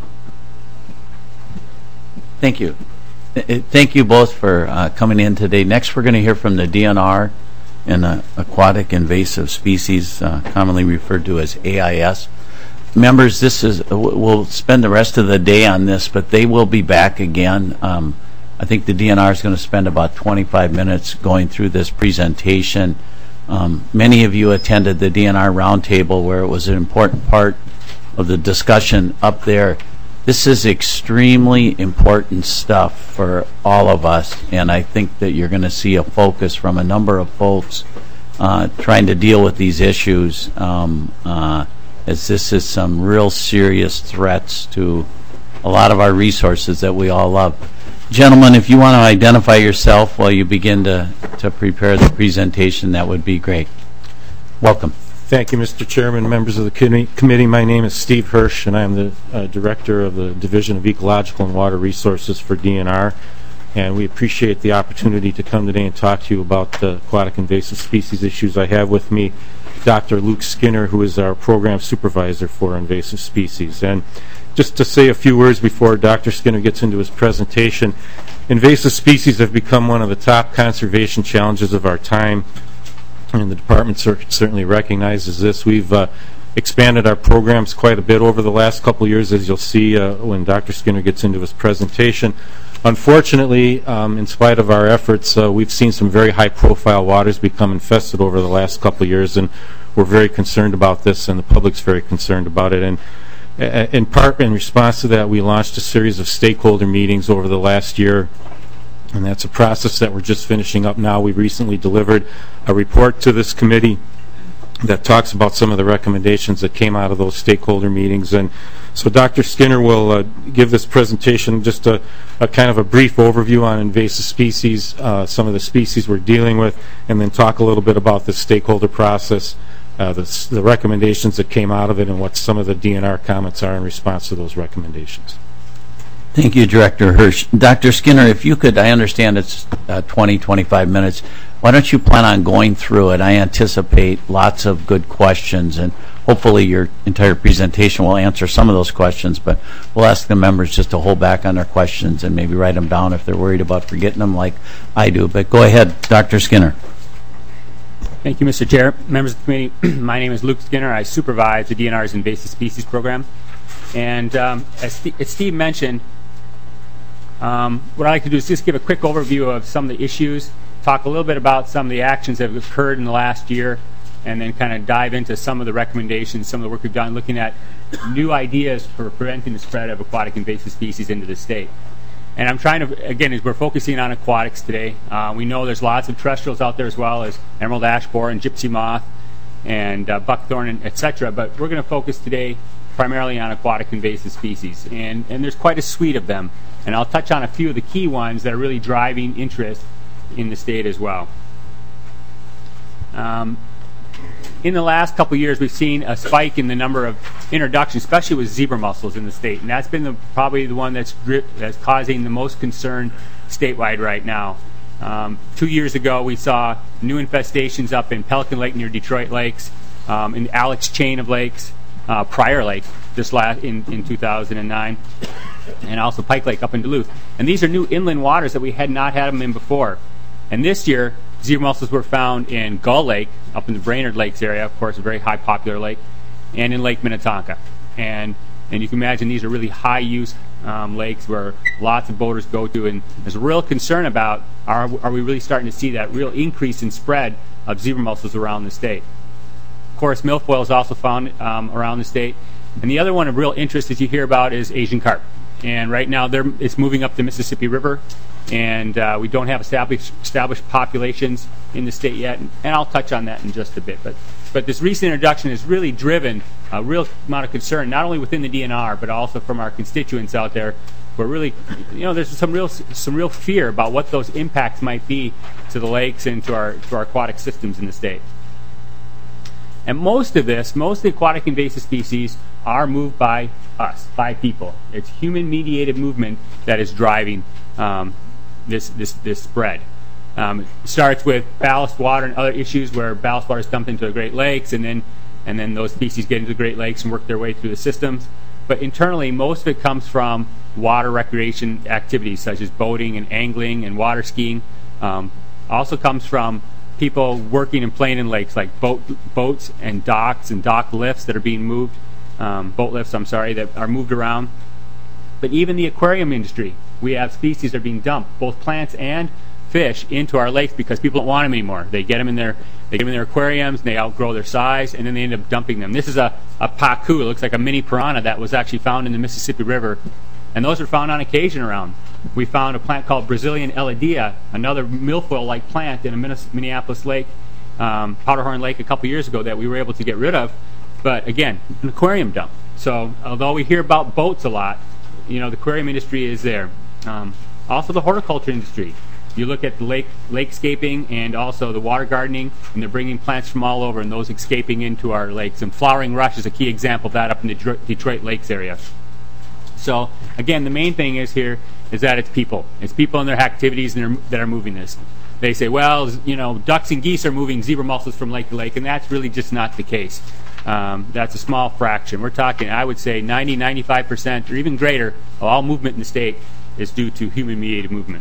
[SPEAKER 1] Thank you. Thank you both for uh, coming in today. Next, we're going to hear from the D N R and the Aquatic Invasive Species, uh, commonly referred to as A I S. Members, this is we'll spend the rest of the day on this, but they will be back again. Um, I think the D N R is going to spend about twenty-five minutes going through this presentation. Um, many of you attended the D N R roundtable where it was an important part of the discussion up there. This is extremely important stuff for all of us, and I think that you're going to see a focus from a number of folks uh, trying to deal with these issues, um, uh, as this is some real serious threats to a lot of our resources that we all love. Gentlemen, if you want to identify yourself while you begin to, to prepare the presentation, that would be great. Welcome.
[SPEAKER 9] Thank you, Mister Chairman, members of the committee. My name is Steve Hirsch, and I am the uh, Director of the Division of Ecological and Water Resources for D N R. And we appreciate the opportunity to come today and talk to you about the aquatic invasive species issues. I have with me Doctor Luke Skinner, who is our Program Supervisor for Invasive Species. And just to say a few words before Doctor Skinner gets into his presentation, invasive species have become one of the top conservation challenges of our time. And the department cer certainly recognizes this. We've uh, expanded our programs quite a bit over the last couple of years, as you'll see uh, when Doctor Skinner gets into his presentation. Unfortunately, um, in spite of our efforts, uh, we've seen some very high-profile waters become infested over the last couple of years, and we're very concerned about this, and the public's very concerned about it. And uh, in part, in response to that, we launched a series of stakeholder meetings over the last year. And that's a process that we're just finishing up now. We recently delivered a report to this committee that talks about some of the recommendations that came out of those stakeholder meetings. And so Doctor Skinner will uh, give this presentation just a, a kind of a brief overview on invasive species, uh, some of the species we're dealing with, and then talk a little bit about the stakeholder process, uh, the, the recommendations that came out of it, and what some of the D N R comments are in response to those recommendations.
[SPEAKER 1] Thank you, Director Hirsch. Doctor Skinner, if you could, I understand it's uh, twenty, twenty-five minutes. Why don't you plan on going through it? I anticipate lots of good questions, and hopefully your entire presentation will answer some of those questions, but we'll ask the members just to hold back on their questions and maybe write them down if they're worried about forgetting them like I do. But go ahead, Doctor Skinner.
[SPEAKER 10] Thank you, Mister Chair. Members of the committee, my name is Luke Skinner. I supervise the D N R's Invasive Species Program. And um, as, St as Steve mentioned, Um, what I'd like to do is just give a quick overview of some of the issues, talk a little bit about some of the actions that have occurred in the last year, and then kind of dive into some of the recommendations, some of the work we've done looking at new ideas for preventing the spread of aquatic invasive species into the state. And I'm trying to, again, as we're focusing on aquatics today, uh, we know there's lots of terrestrials out there as well as emerald ash borer and gypsy moth and uh, buckthorn, and et cetera. But we're going to focus today primarily on aquatic invasive species. And, and there's quite a suite of them. And I'll touch on a few of the key ones that are really driving interest in the state as well. Um, in the last couple of years, we've seen a spike in the number of introductions, especially with zebra mussels in the state, and that's been the, probably the one that's, that's causing the most concern statewide right now. Um, two years ago, we saw new infestations up in Pelican Lake near Detroit Lakes, um, in the Alex chain of lakes, uh, Prior Lake this last in, in two thousand nine, and also Pike Lake up in Duluth. And these are new inland waters that we had not had them in before. And this year, zebra mussels were found in Gull Lake, up in the Brainerd Lakes area, of course, a very high popular lake, and in Lake Minnetonka. And and you can imagine these are really high-use um, lakes where lots of boaters go to, and there's a real concern about are, are we really starting to see that real increase in spread of zebra mussels around the state. Of course, milfoil is also found um, around the state. And the other one of real interest that you hear about is Asian carp. And right now they're, it's moving up the Mississippi River, and uh, we don't have established, established populations in the state yet, and, and I'll touch on that in just a bit. But, but this recent introduction has really driven a real amount of concern, not only within the D N R, but also from our constituents out there, where really, you know, there's some real, some real fear about what those impacts might be to the lakes and to our, to our aquatic systems in the state. And most of this, most of the aquatic invasive species are moved by us, by people. It's human-mediated movement that is driving um, this, this, this spread. Um, it starts with ballast water and other issues where ballast water is dumped into the Great Lakes, and then, and then those species get into the Great Lakes and work their way through the systems. But internally, most of it comes from water recreation activities such as boating and angling and water skiing. Um, also comes from people working and playing in lakes, like boat, boats and docks and dock lifts that are being moved, um, boat lifts, I'm sorry, that are moved around. But even the aquarium industry, we have species that are being dumped, both plants and fish, into our lakes because people don't want them anymore. They get them in their, they get them in their aquariums, and they outgrow their size, and then they end up dumping them. This is a, a pacu, it looks like a mini piranha that was actually found in the Mississippi River, and those are found on occasion around. We found a plant called Brazilian elodea, another milfoil-like plant in a Minneapolis lake, um, Powderhorn Lake, a couple years ago that we were able to get rid of. But again, an aquarium dump. So although we hear about boats a lot, you know, the aquarium industry is there. Um, also the horticulture industry. You look at the lake lakescaping and also the water gardening, and they're bringing plants from all over, and those escaping into our lakes. And flowering rush is a key example of that up in the Detroit Lakes area. So again, the main thing is here is that it's people. It's people and their activities and their, that are moving this. They say, well, you know, ducks and geese are moving zebra mussels from lake to lake, and that's really just not the case. Um, that's a small fraction. We're talking, I would say, ninety, ninety-five percent or even greater of all movement in the state is due to human-mediated movement.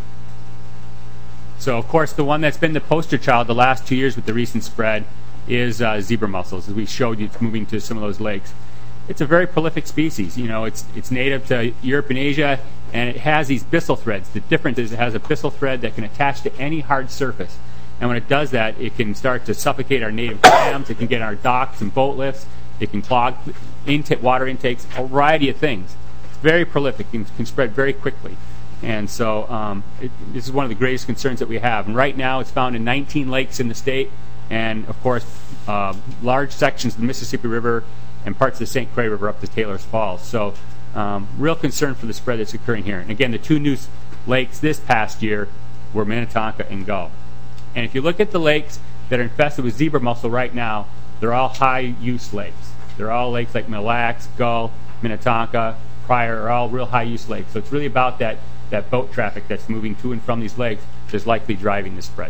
[SPEAKER 10] So, of course, the one that's been the poster child the last two years with the recent spread is uh, zebra mussels. As we showed you, it's moving to some of those lakes. It's a very prolific species. You know, it's it's native to Europe and Asia, and it has these byssal threads. The difference is it has a byssal thread that can attach to any hard surface. And when it does that, it can start to suffocate our native clams. It can get our docks and boat lifts. It can clog intake, water intakes, a variety of things. It's very prolific and can spread very quickly. And so um, it, this is one of the greatest concerns that we have. And right now it's found in nineteen lakes in the state, and, of course, uh, large sections of the Mississippi River and parts of the Saint Croix River up to Taylor's Falls. So um, real concern for the spread that's occurring here. And again, the two new lakes this past year were Minnetonka and Gull. And if you look at the lakes that are infested with zebra mussel right now, they're all high-use lakes. They're all lakes like Mille Lacs, Gull, Minnetonka, Prior are all real high-use lakes. So it's really about that, that boat traffic that's moving to and from these lakes that's likely driving the spread.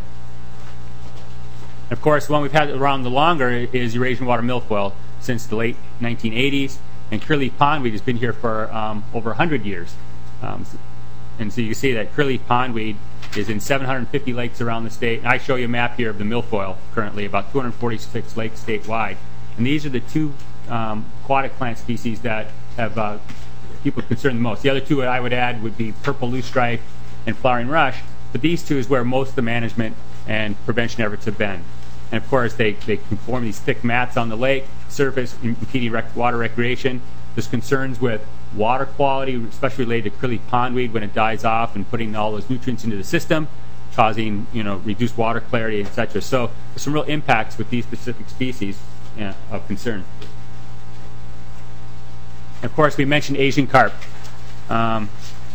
[SPEAKER 10] And of course, the one we've had around the longer is Eurasian water milfoil since the late nineteen eighties, and curly pondweed has been here for um, over one hundred years. Um, and so you can see that curly pondweed is in seven hundred fifty lakes around the state. And I show you a map here of the milfoil currently, about two hundred forty-six lakes statewide. And these are the two um, aquatic plant species that have uh, people concerned the most. The other two I would add would be purple loosestrife and flowering rush, but these two is where most of the management and prevention efforts have been. And of course, they, they can form these thick mats on the lake surface, impeding rec water recreation. There's concerns with water quality, especially related to curly pondweed when it dies off and putting all those nutrients into the system, causing, you know, reduced water clarity, et cetera. So there's some real impacts with these specific species uh, of concern. And of course, we mentioned Asian carp. Um,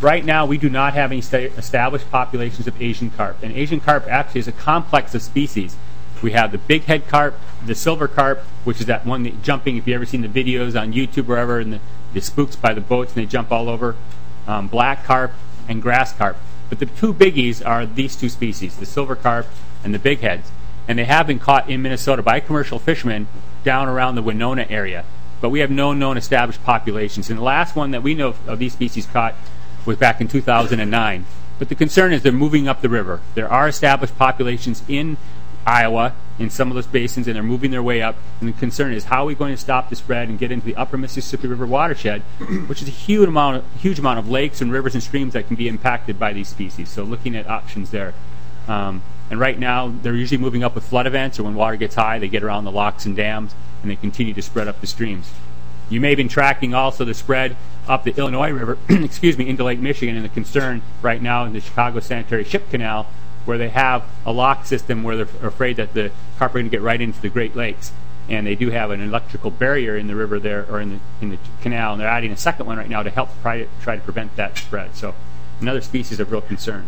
[SPEAKER 10] right now we do not have any sta- established populations of Asian carp. And Asian carp actually is a complex of species. We have the big head carp, the silver carp, which is that one that jumping, if you've ever seen the videos on YouTube or wherever, and the, the spooks by the boats and they jump all over, um, black carp and grass carp. But the two biggies are these two species, the silver carp and the big heads. And they have been caught in Minnesota by commercial fishermen down around the Winona area. But we have no known established populations. And the last one that we know of these species caught was back in two thousand nine. But the concern is they're moving up the river. There are established populations in Iowa, in some of those basins, and they're moving their way up. And the concern is, how are we going to stop the spread and get into the upper Mississippi River watershed, which is a huge amount of, huge amount of lakes and rivers and streams that can be impacted by these species. So looking at options there. Um, and right now, they're usually moving up with flood events, or when water gets high, they get around the locks and dams, and they continue to spread up the streams. You may have been tracking also the spread up the Illinois River, excuse me, into Lake Michigan, and the concern right now in the Chicago Sanitary Ship Canal, where they have a lock system where they're afraid that the carp are going to get right into the Great Lakes. And they do have an electrical barrier in the river there, or in the in the canal, and they're adding a second one right now to help try to, try to prevent that spread. So another species of real concern.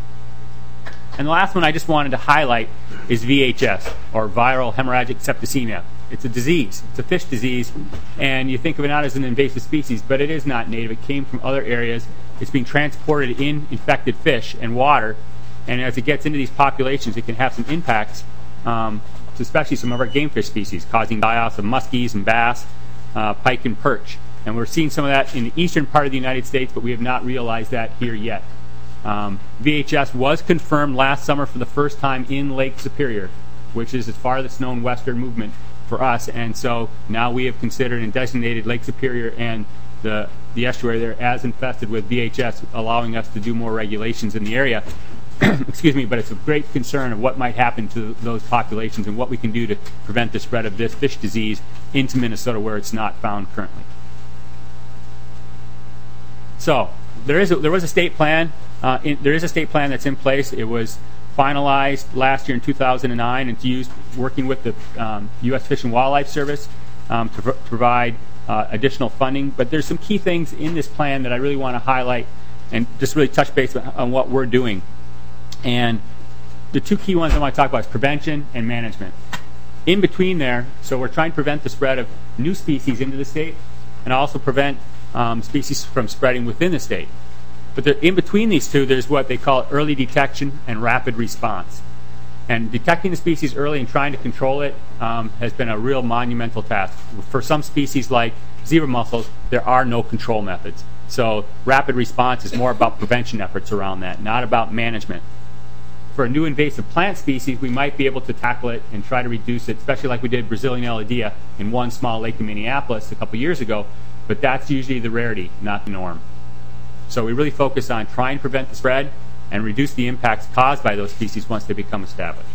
[SPEAKER 10] And the last one I just wanted to highlight is V H S, or viral hemorrhagic septicemia. It's a disease. It's a fish disease, and you think of it not as an invasive species, but it is not native. It came from other areas. It's being transported in infected fish and water, and as it gets into these populations, it can have some impacts, um, to especially some of our game fish species, causing die-offs of muskies and bass, uh, pike and perch. And we're seeing some of that in the eastern part of the United States, but we have not realized that here yet. Um, V H S was confirmed last summer for the first time in Lake Superior, which is as far as known western movement for us, and so now we have considered and designated Lake Superior and the, the estuary there as infested with V H S, allowing us to do more regulations in the area. Excuse me, but it's a great concern of what might happen to those populations and what we can do to prevent the spread of this fish disease into Minnesota where it's not found currently. So there is a, there was a state plan. Uh, in, there is a state plan that's in place. It was finalized last year in two thousand nine, and it's used working with the um, U S Fish and Wildlife Service um, to, pr- to provide uh, additional funding. But there's some key things in this plan that I really want to highlight and just really touch base on, on what we're doing. And the two key ones I want to talk about is prevention and management. In between there, so we're trying to prevent the spread of new species into the state and also prevent um, species from spreading within the state. But there, in between these two, there's what they call early detection and rapid response. And detecting the species early and trying to control it um, has been a real monumental task. For some species like zebra mussels, there are no control methods. So rapid response is more about prevention efforts around that, not about management. For a new invasive plant species, we might be able to tackle it and try to reduce it, especially like we did Brazilian elodea in one small lake in Minneapolis a couple years ago, but that's usually the rarity, not the norm. So we really focus on trying to prevent the spread and reduce the impacts caused by those species once they become established.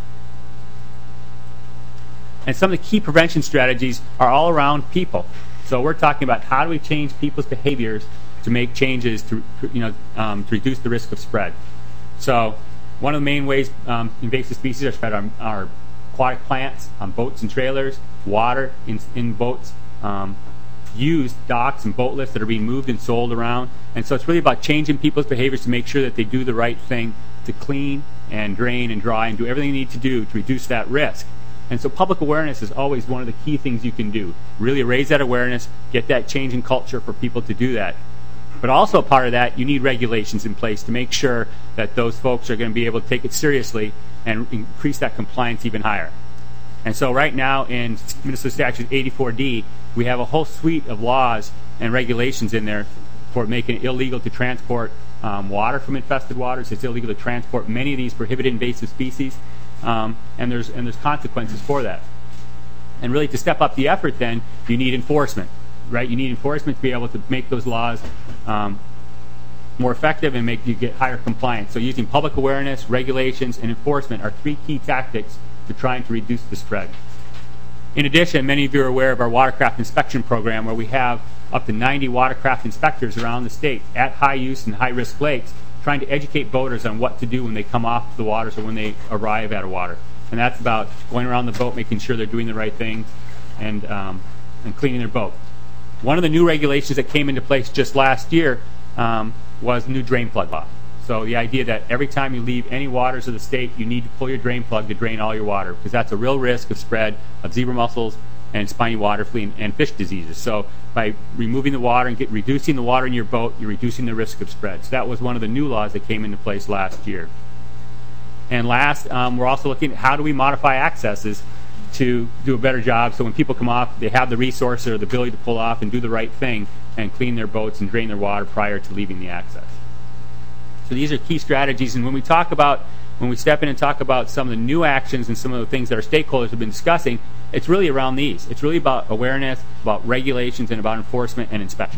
[SPEAKER 10] And some of the key prevention strategies are all around people. So we're talking about how do we change people's behaviors to make changes to, you know, um, to reduce the risk of spread. So one of the main ways um, invasive species are spread are, are aquatic plants on boats and trailers, water in, in boats, um, used docks and boat lifts that are being moved and sold around. And so it's really about changing people's behaviors to make sure that they do the right thing to clean and drain and dry and do everything they need to do to reduce that risk. And so public awareness is always one of the key things you can do. Really raise that awareness, get that change in culture for people to do that. But also part of that, you need regulations in place to make sure that those folks are going to be able to take it seriously and increase that compliance even higher. And so right now in Minnesota Statute eighty-four D, we have a whole suite of laws and regulations in there for making it illegal to transport um, water from infested waters. It's illegal to transport many of these prohibited invasive species, um, and there's and there's consequences for that. And really, to step up the effort, then you need enforcement, right? You need enforcement to be able to make those laws um, more effective and make you get higher compliance. So using public awareness, regulations, and enforcement are three key tactics to trying to reduce the spread. In addition, many of you are aware of our watercraft inspection program, where we have up to ninety watercraft inspectors around the state at high use and high risk lakes, trying to educate boaters on what to do when they come off the waters or when they arrive at a water. And that's about going around the boat, making sure they're doing the right thing, and um, and cleaning their boat. One of the new regulations that came into place just last year um, was new drain plug law. So the idea that every time you leave any waters of the state, you need to pull your drain plug to drain all your water, because that's a real risk of spread of zebra mussels and spiny water flea and, and fish diseases. So by removing the water and get, reducing the water in your boat, you're reducing the risk of spread. So that was one of the new laws that came into place last year. And last, um, we're also looking at how do we modify accesses to do a better job, so when people come off, they have the resource or the ability to pull off and do the right thing and clean their boats and drain their water prior to leaving the access. So these are key strategies, and when we talk about, when we step in and talk about some of the new actions and some of the things that our stakeholders have been discussing, it's really around these. It's really about awareness, about regulations, and about enforcement and inspection.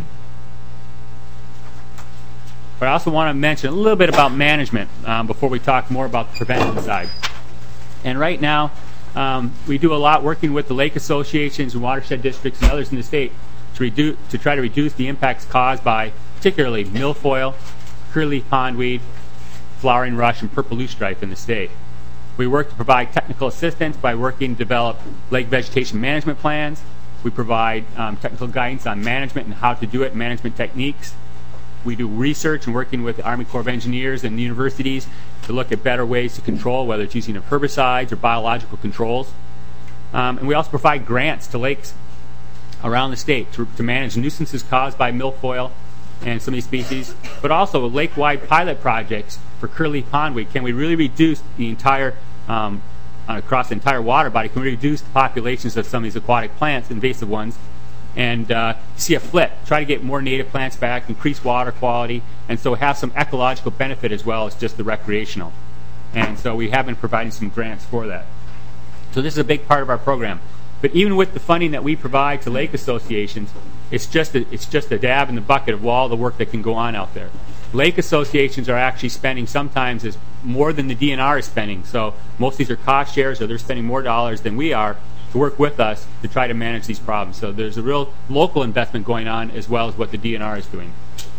[SPEAKER 10] But I also want to mention a little bit about management um, before we talk more about the prevention side. And right now, um, we do a lot working with the lake associations and watershed districts and others in the state to, reduce, to try to reduce the impacts caused by particularly milfoil, curly pondweed, flowering rush, and purple loosestrife in the state. We work to provide technical assistance by working to develop lake vegetation management plans. We provide um, technical guidance on management and how to do it, management techniques. We do research and working with the Army Corps of Engineers and universities to look at better ways to control, whether it's using of herbicides or biological controls. Um, and we also provide grants to lakes around the state to, to manage nuisances caused by milfoil and some of these species, but also lake-wide pilot projects for curly pondweed. Can we really reduce the entire, um, across the entire water body, can we reduce the populations of some of these aquatic plants, invasive ones, and uh, see a flip, try to get more native plants back, increase water quality, and so have some ecological benefit as well as just the recreational. And so we have been providing some grants for that. So this is a big part of our program. But even with the funding that we provide to lake associations, it's just a, it's just a dab in the bucket of all the work that can go on out there. Lake associations are actually spending sometimes as more than the D N R is spending. So most of these are cost shares, or they're spending more dollars than we are to work with us to try to manage these problems. So there's a real local investment going on as well as what the D N R is doing.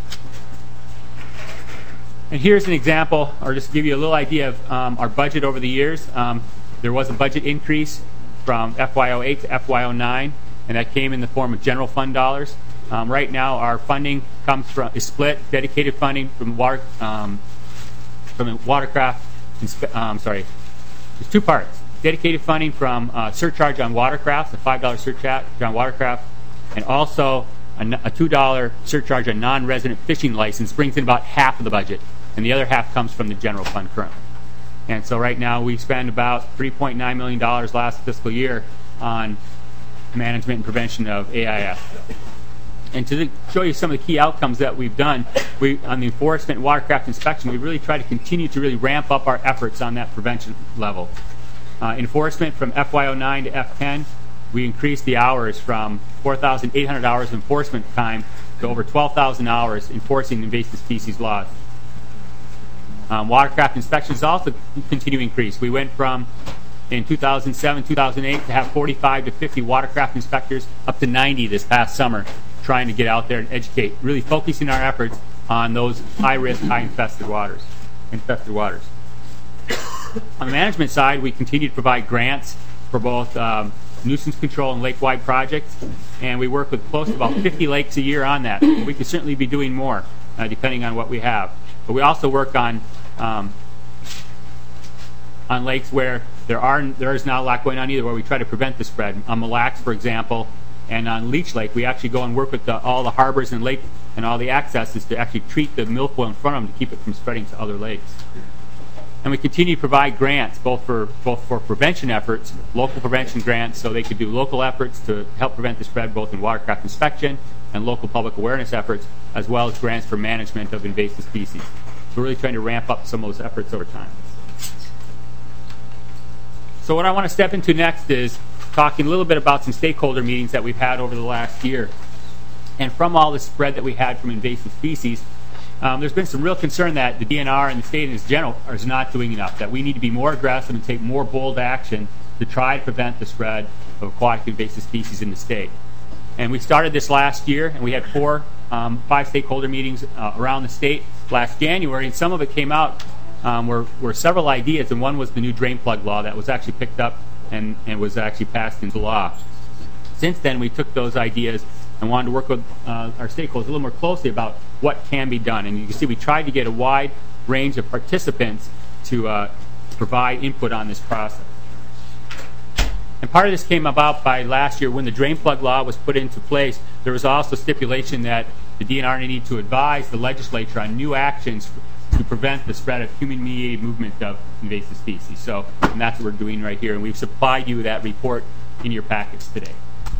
[SPEAKER 10] And here's an example, or just to give you a little idea of um, our budget over the years. Um, there was a budget increase from F Y oh eight to F Y oh nine, and that came in the form of general fund dollars. Um, right now, our funding comes from is split, dedicated funding from water um, from the watercraft. Um, sorry, there's two parts. Dedicated funding from uh, surcharge on watercraft, the five dollar surcharge on watercraft, and also a, a two dollar surcharge on non-resident fishing license brings in about half of the budget, and the other half comes from the general fund currently. And so right now we spend about three point nine million dollars last fiscal year on management and prevention of A I F. And to the, show you some of the key outcomes that we've done, we on the enforcement and watercraft inspection, we really try to continue to really ramp up our efforts on that prevention level. Uh, enforcement from F Y oh nine to F ten, we increased the hours from four thousand eight hundred hours of enforcement time to over twelve thousand hours enforcing invasive species laws. Um, watercraft inspections also continue to increase. We went from, in two thousand seven, two thousand eight, to have forty-five to fifty watercraft inspectors up to ninety this past summer, trying to get out there and educate, really focusing our efforts on those high-risk, high-infested waters. Infested waters. On the management side, we continue to provide grants for both um, nuisance control and lake-wide projects, and we work with close to about fifty lakes a year on that. We could certainly be doing more, uh, depending on what we have. But we also work on um, on lakes where there are there is not a lot going on either, where we try to prevent the spread. On Mille Lacs, for example, and on Leech Lake, we actually go and work with the, all the harbors and lake and all the accesses to actually treat the milfoil in front of them to keep it from spreading to other lakes. And we continue to provide grants, both for both for prevention efforts, local prevention grants, so they could do local efforts to help prevent the spread, both in watercraft inspection and local public awareness efforts, as well as grants for management of invasive species. So we're really trying to ramp up some of those efforts over time. So what I want to step into next is talking a little bit about some stakeholder meetings that we've had over the last year. And from all the spread that we had from invasive species, um, there's been some real concern that the D N R and the state in general is not doing enough, that we need to be more aggressive and take more bold action to try to prevent the spread of aquatic invasive species in the state. And we started this last year, and we had four, um, five stakeholder meetings uh, around the state last January, and some of it came out um, were, were several ideas, and one was the new drain plug law that was actually picked up and, and was actually passed into law. Since then, we took those ideas and wanted to work with uh, our stakeholders a little more closely about what can be done. And you can see we tried to get a wide range of participants to uh, provide input on this process. And part of this came about by last year when the drain plug law was put into place. There was also stipulation that the D N R needed to advise the legislature on new actions to prevent the spread of human-mediated movement of invasive species. So, and that's what we're doing right here. And we've supplied you that report in your packets today.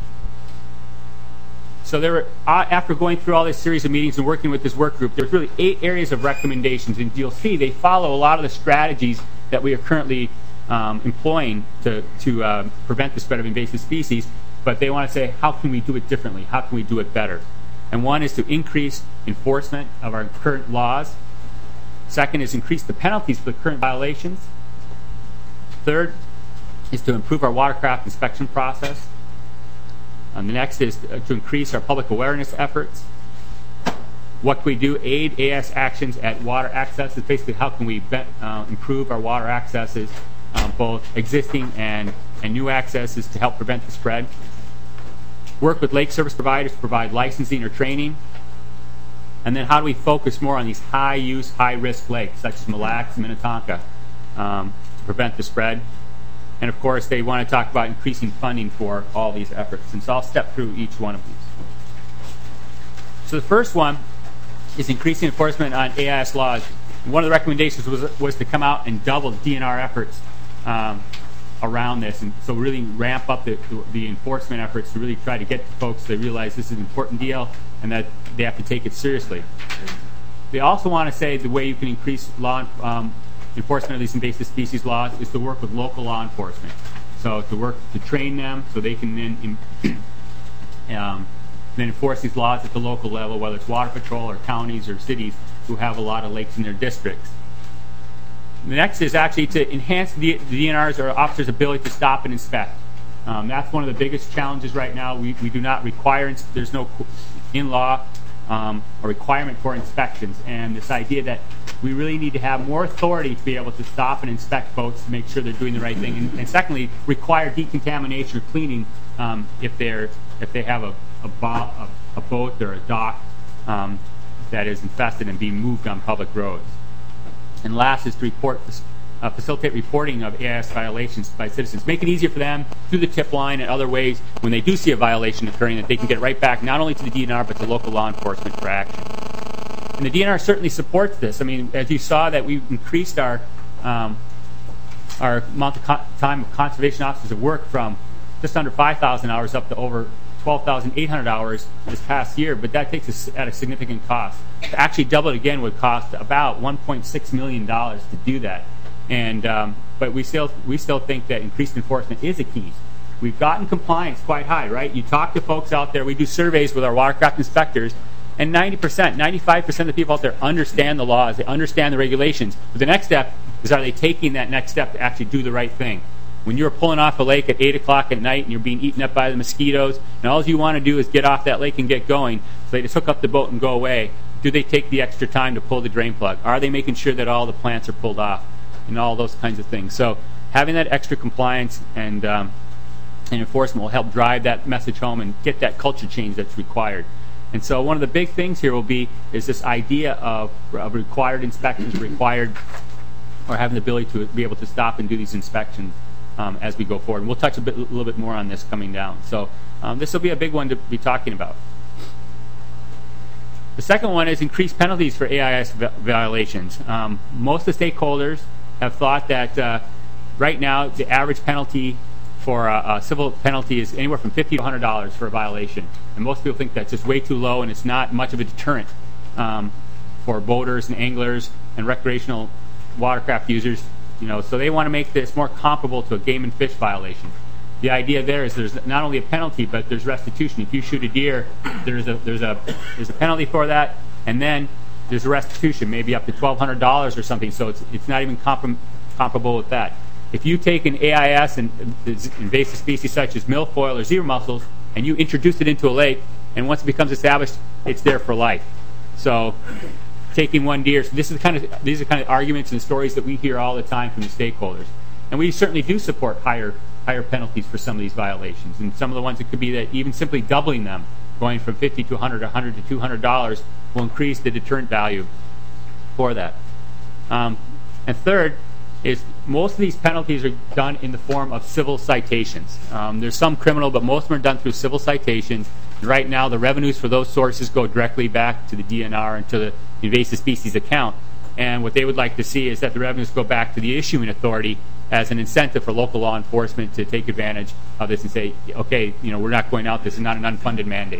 [SPEAKER 10] So there were, uh, after going through all this series of meetings and working with this work group, there's really eight areas of recommendations. And you'll see they follow a lot of the strategies that we are currently um, employing to, to uh, prevent the spread of invasive species. But they want to say, how can we do it differently? How can we do it better? And one is to increase enforcement of our current laws. Second is increase the penalties for the current violations. Third is to improve our watercraft inspection process. And the next is to increase our public awareness efforts. What can we do? Aid A S actions at water accesses. Basically, how can we be, uh, improve our water accesses, uh, both existing and, and new accesses, to help prevent the spread. Work with lake service providers to provide licensing or training. And then how do we focus more on these high-use, high-risk lakes, such as Mille Lacs and Minnetonka, um, to prevent the spread. And of course, they want to talk about increasing funding for all these efforts. And so I'll step through each one of these. So the first one is increasing enforcement on A I S laws. One of the recommendations was, was to come out and double D N R efforts um, around this. And so really ramp up the, the enforcement efforts to really try to get folks to realize this is an important deal and that they have to take it seriously. They also want to say the way you can increase law um, enforcement of these invasive species laws is to work with local law enforcement. So to work to train them so they can then um, then enforce these laws at the local level, whether it's water patrol or counties or cities who have a lot of lakes in their districts. The next is actually to enhance the, the D N R's or officers' ability to stop and inspect. Um, that's one of the biggest challenges right now. We, we do not require, there's no in law um, a requirement for inspections, and this idea that we really need to have more authority to be able to stop and inspect boats to make sure they're doing the right thing, and, and secondly, require decontamination or cleaning um, if they're if they have a a, bo a, a boat or a dock um, that is infested and being moved on public roads. And last is to report, uh, facilitate reporting of A I S violations by citizens. Make it easier for them through the tip line and other ways when they do see a violation occurring that they can get right back not only to the D N R but to local law enforcement for action. And the D N R certainly supports this. I mean, as you saw that we increased our um, our amount of co time of conservation officers at work from just under five thousand hours up to over twelve thousand eight hundred hours this past year, but that takes us at a significant cost. To actually double it again would cost about one point six million dollars to do that. And um, but we still we still think that increased enforcement is a key. We've gotten compliance quite high, right? You talk to folks out there. We do surveys with our watercraft inspectors, and ninety percent, ninety-five percent of the people out there understand the laws. They understand the regulations. But the next step is, are they taking that next step to actually do the right thing? When you're pulling off a lake at eight o'clock at night and you're being eaten up by the mosquitoes, and all you want to do is get off that lake and get going, so they just hook up the boat and go away, do they take the extra time to pull the drain plug? Are they making sure that all the plants are pulled off? And all those kinds of things. So having that extra compliance and, um, and enforcement will help drive that message home and get that culture change that's required. And so one of the big things here will be is this idea of, of required inspections, required, or having the ability to be able to stop and do these inspections um, as we go forward. And we'll touch a, bit, a little bit more on this coming down. So um, this will be a big one to be talking about. The second one is increased penalties for A I S violations. Um, most of the stakeholders have thought that uh, right now the average penalty for a, a civil penalty is anywhere from fifty to one hundred dollars for a violation. And most people think that's just way too low and it's not much of a deterrent um, for boaters and anglers and recreational watercraft users. You know, so they want to make this more comparable to a game and fish violation. The idea there is there's not only a penalty, but there's restitution. If you shoot a deer, there's a there's a there's a penalty for that, and then there's a restitution, maybe up to twelve hundred dollars or something. So it's it's not even compar comparable with that. If you take an A I S and invasive species such as milfoil or zebra mussels, and you introduce it into a lake, and once it becomes established, it's there for life. So taking one deer, so this is the kind of these are the kind of arguments and stories that we hear all the time from the stakeholders, and we certainly do support higher higher penalties for some of these violations, and some of the ones it could be that even simply doubling them going from fifty to one hundred, one hundred to two hundred dollars will increase the deterrent value for that. Um, and third is most of these penalties are done in the form of civil citations. Um, there's some criminal, but most of them are done through civil citations. Right now, the revenues for those sources go directly back to the D N R and to the invasive species account. And what they would like to see is that the revenues go back to the issuing authority as an incentive for local law enforcement to take advantage of this and say, okay, you know, we're not going out. This is not an unfunded mandate.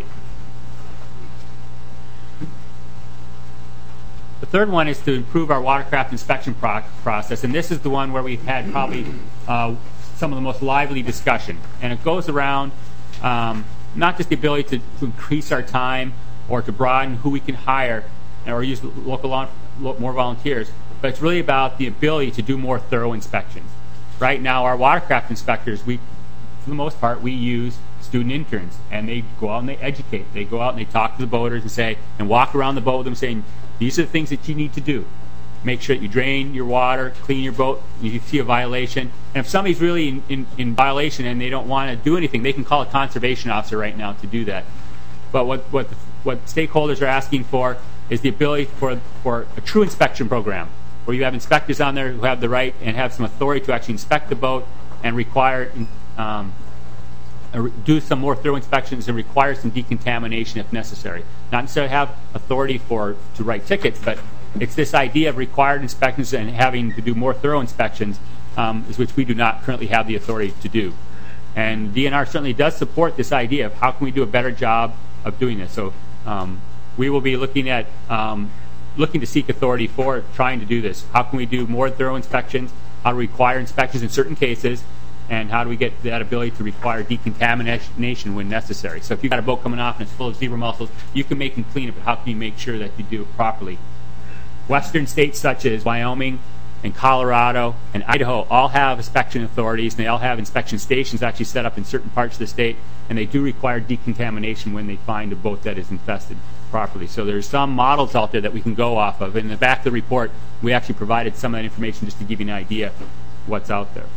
[SPEAKER 10] The third one is to improve our watercraft inspection pro process, and this is the one where we've had probably uh, some of the most lively discussion. And it goes around um, not just the ability to, to increase our time or to broaden who we can hire or use local law, more volunteers, but it's really about the ability to do more thorough inspections. Right now, our watercraft inspectors, we, for the most part, we use student interns, and they go out and they educate. They go out and they talk to the boaters and say, and walk around the boat with them saying, these are the things that you need to do. Make sure that you drain your water, clean your boat, you see a violation. And if somebody's really in, in, in violation and they don't want to do anything, they can call a conservation officer right now to do that. But what, what, what stakeholders are asking for is the ability for, for a true inspection program, where you have inspectors on there who have the right and have some authority to actually inspect the boat and require, um, do some more thorough inspections and require some decontamination if necessary. Not necessarily have authority for to write tickets, but it's this idea of required inspections and having to do more thorough inspections, um, is which we do not currently have the authority to do. And D N R certainly does support this idea of how can we do a better job of doing this. So um, we will be looking at um, looking to seek authority for trying to do this. How can we do more thorough inspections? How to require inspections in certain cases? And how do we get that ability to require decontamination when necessary? So if you've got a boat coming off and it's full of zebra mussels, you can make them clean it, but how can you make sure that you do it properly? Western states such as Wyoming and Colorado and Idaho all have inspection authorities, and they all have inspection stations actually set up in certain parts of the state, and they do require decontamination when they find a boat that is infested properly. So there's some models out there that we can go off of. In the back of the report, we actually provided some of that information just to give you an idea of what's out there.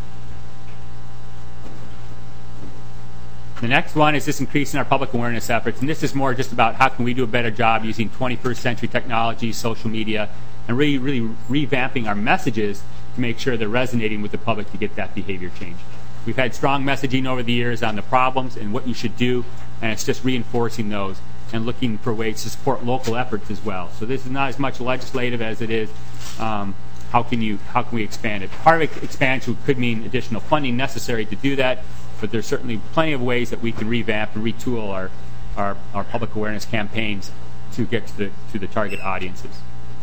[SPEAKER 10] The next one is just increasing our public awareness efforts, and this is more just about how can we do a better job using twenty-first century technology, social media, and really, really revamping our messages to make sure they're resonating with the public to get that behavior change. We've had strong messaging over the years on the problems and what you should do, and it's just reinforcing those and looking for ways to support local efforts as well. So this is not as much legislative as it is um, how can you how can we expand it. Part of expansion could mean additional funding necessary to do that, but there's certainly plenty of ways that we can revamp and retool our, our, our public awareness campaigns to get to the, to the target audiences.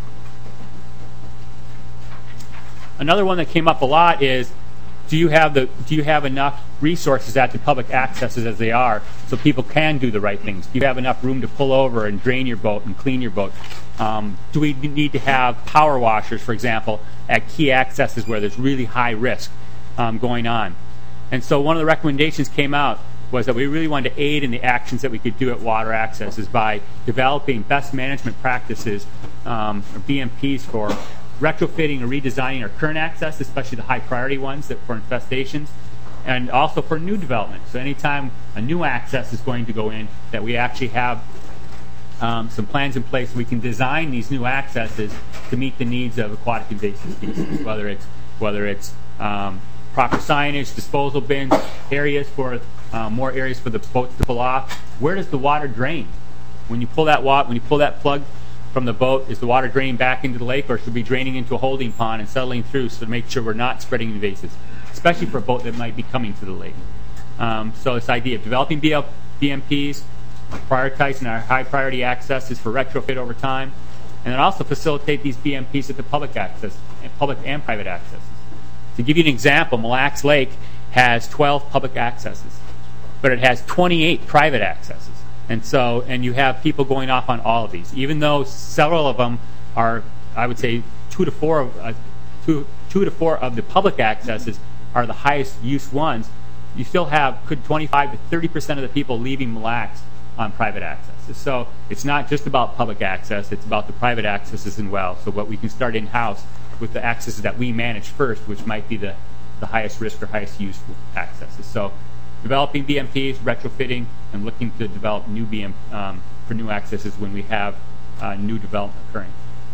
[SPEAKER 10] Another one that came up a lot is, do you have the do you have enough resources at the public accesses as they are so people can do the right things? Do you have enough room to pull over and drain your boat and clean your boat? Um, do we need to have power washers, for example, at key accesses where there's really high risk um, going on? And so one of the recommendations came out was that we really wanted to aid in the actions that we could do at water accesses by developing best management practices, um, or B M Ps, for retrofitting or redesigning our current access, especially the high priority ones that for infestations, and also for new development. So anytime a new access is going to go in, that we actually have um, some plans in place, we can design these new accesses to meet the needs of aquatic invasive species, whether it's whether it's um, proper signage, disposal bins, areas for uh, more areas for the boats to pull off. Where does the water drain? When you pull that water, when you pull that plug from the boat, is the water draining back into the lake, or should be draining into a holding pond and settling through, so to make sure we're not spreading invasives, especially for a boat that might be coming to the lake. Um, so this idea of developing B M Ps, prioritizing our high priority accesses for retrofit over time, and then also facilitate these B M Ps at the public access, public and private accesses. To give you an example, Mille Lacs Lake has twelve public accesses, but it has twenty-eight private accesses. And so, and you have people going off on all of these. Even though several of them are, I would say, two to four, of, uh, two, two to four of the public accesses are the highest use ones, you still have could twenty-five to thirty percent of the people leaving Mille Lacs on private accesses. So it's not just about public access; it's about the private accesses as well. So what we can start in-house with the accesses that we manage first, which might be the, the highest risk or highest use accesses. So developing B M Ps, retrofitting, and looking to develop new B M um, for new accesses when we have uh, new development occurring.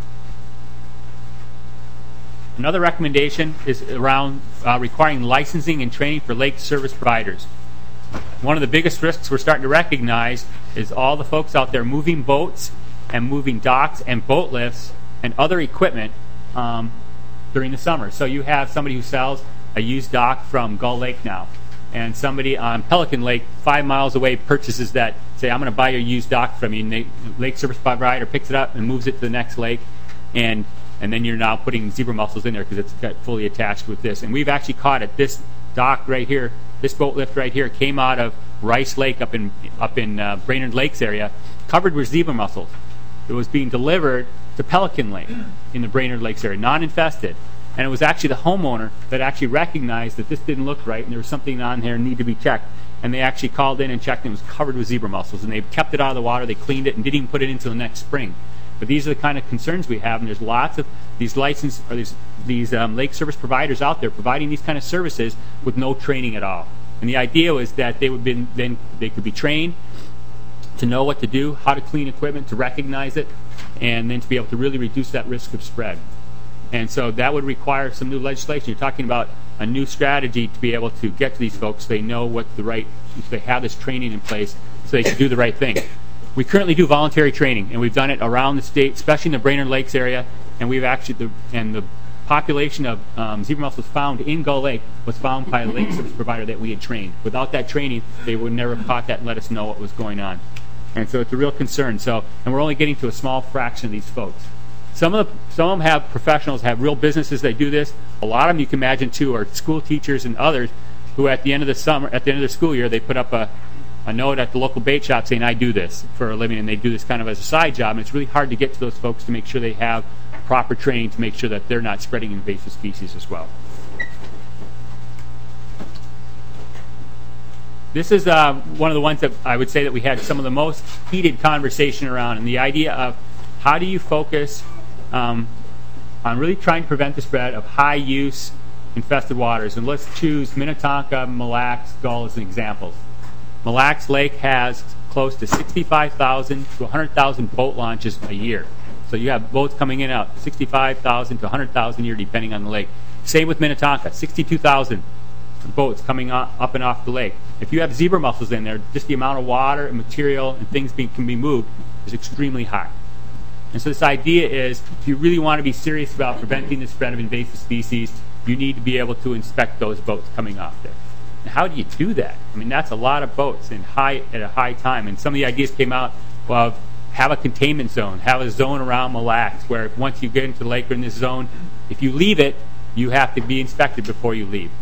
[SPEAKER 10] Another recommendation is around uh, requiring licensing and training for lake service providers. One of the biggest risks we're starting to recognize is all the folks out there moving boats and moving docks and boat lifts and other equipment um, during the summer. So you have somebody who sells a used dock from Gull Lake now, and somebody on Pelican Lake five miles away purchases that, say, I'm going to buy your used dock from you, and the lake service provider picks it up and moves it to the next lake, and and then you're now putting zebra mussels in there because it's got fully attached with this. And we've actually caught it. This dock right here, this boat lift right here, came out of Rice Lake up in up in uh, Brainerd Lakes area, covered with zebra mussels. It was being delivered to Pelican Lake in the Brainerd Lakes area, non-infested. And it was actually the homeowner that actually recognized that this didn't look right and there was something on here and needed to be checked. And they actually called in and checked, and it was covered with zebra mussels. And they kept it out of the water, they cleaned it, and didn't even put it into the next spring. But these are the kind of concerns we have, and there's lots of these license or these these um, lake service providers out there providing these kind of services with no training at all. And the idea was that they would be, then they could be trained to know what to do, how to clean equipment, to recognize it, and then to be able to really reduce that risk of spread. And so that would require some new legislation. You're talking about a new strategy to be able to get to these folks so they know what the right, so they have this training in place so they can do the right thing. We currently do voluntary training, and we've done it around the state, especially in the Brainerd Lakes area, and we've actually, the, and the population of um, zebra mussels found in Gull Lake was found by a lake service provider that we had trained. Without that training, they would never have caught that and let us know what was going on. And so it's a real concern. So, and we're only getting to a small fraction of these folks. Some of, the, some of them have professionals, have real businesses that do this. A lot of them, you can imagine, too, are school teachers and others who at the end of the summer, at the end of the school year, they put up a, a note at the local bait shop saying, I do this for a living, and they do this kind of as a side job. And it's really hard to get to those folks to make sure they have proper training to make sure that they're not spreading invasive species as well. This is uh, one of the ones that I would say that we had some of the most heated conversation around, and the idea of how do you focus um, on really trying to prevent the spread of high-use infested waters. And let's choose Minnetonka, Mille Lacs, Gull as examples. Mille Lacs Lake has close to sixty-five thousand to one hundred thousand boat launches a year. So you have boats coming in and out, sixty-five thousand to one hundred thousand a year depending on the lake. Same with Minnetonka, sixty-two thousand boats coming up and off the lake. If you have zebra mussels in there, just the amount of water and material and things being, can be moved is extremely high. And so this idea is, if you really want to be serious about preventing the spread of invasive species, you need to be able to inspect those boats coming off there. And how do you do that? I mean, that's a lot of boats in high, at a high time. And some of the ideas came out of have a containment zone, have a zone around Mille Lacs where once you get into the lake or in this zone, if you leave it, you have to be inspected before you leave.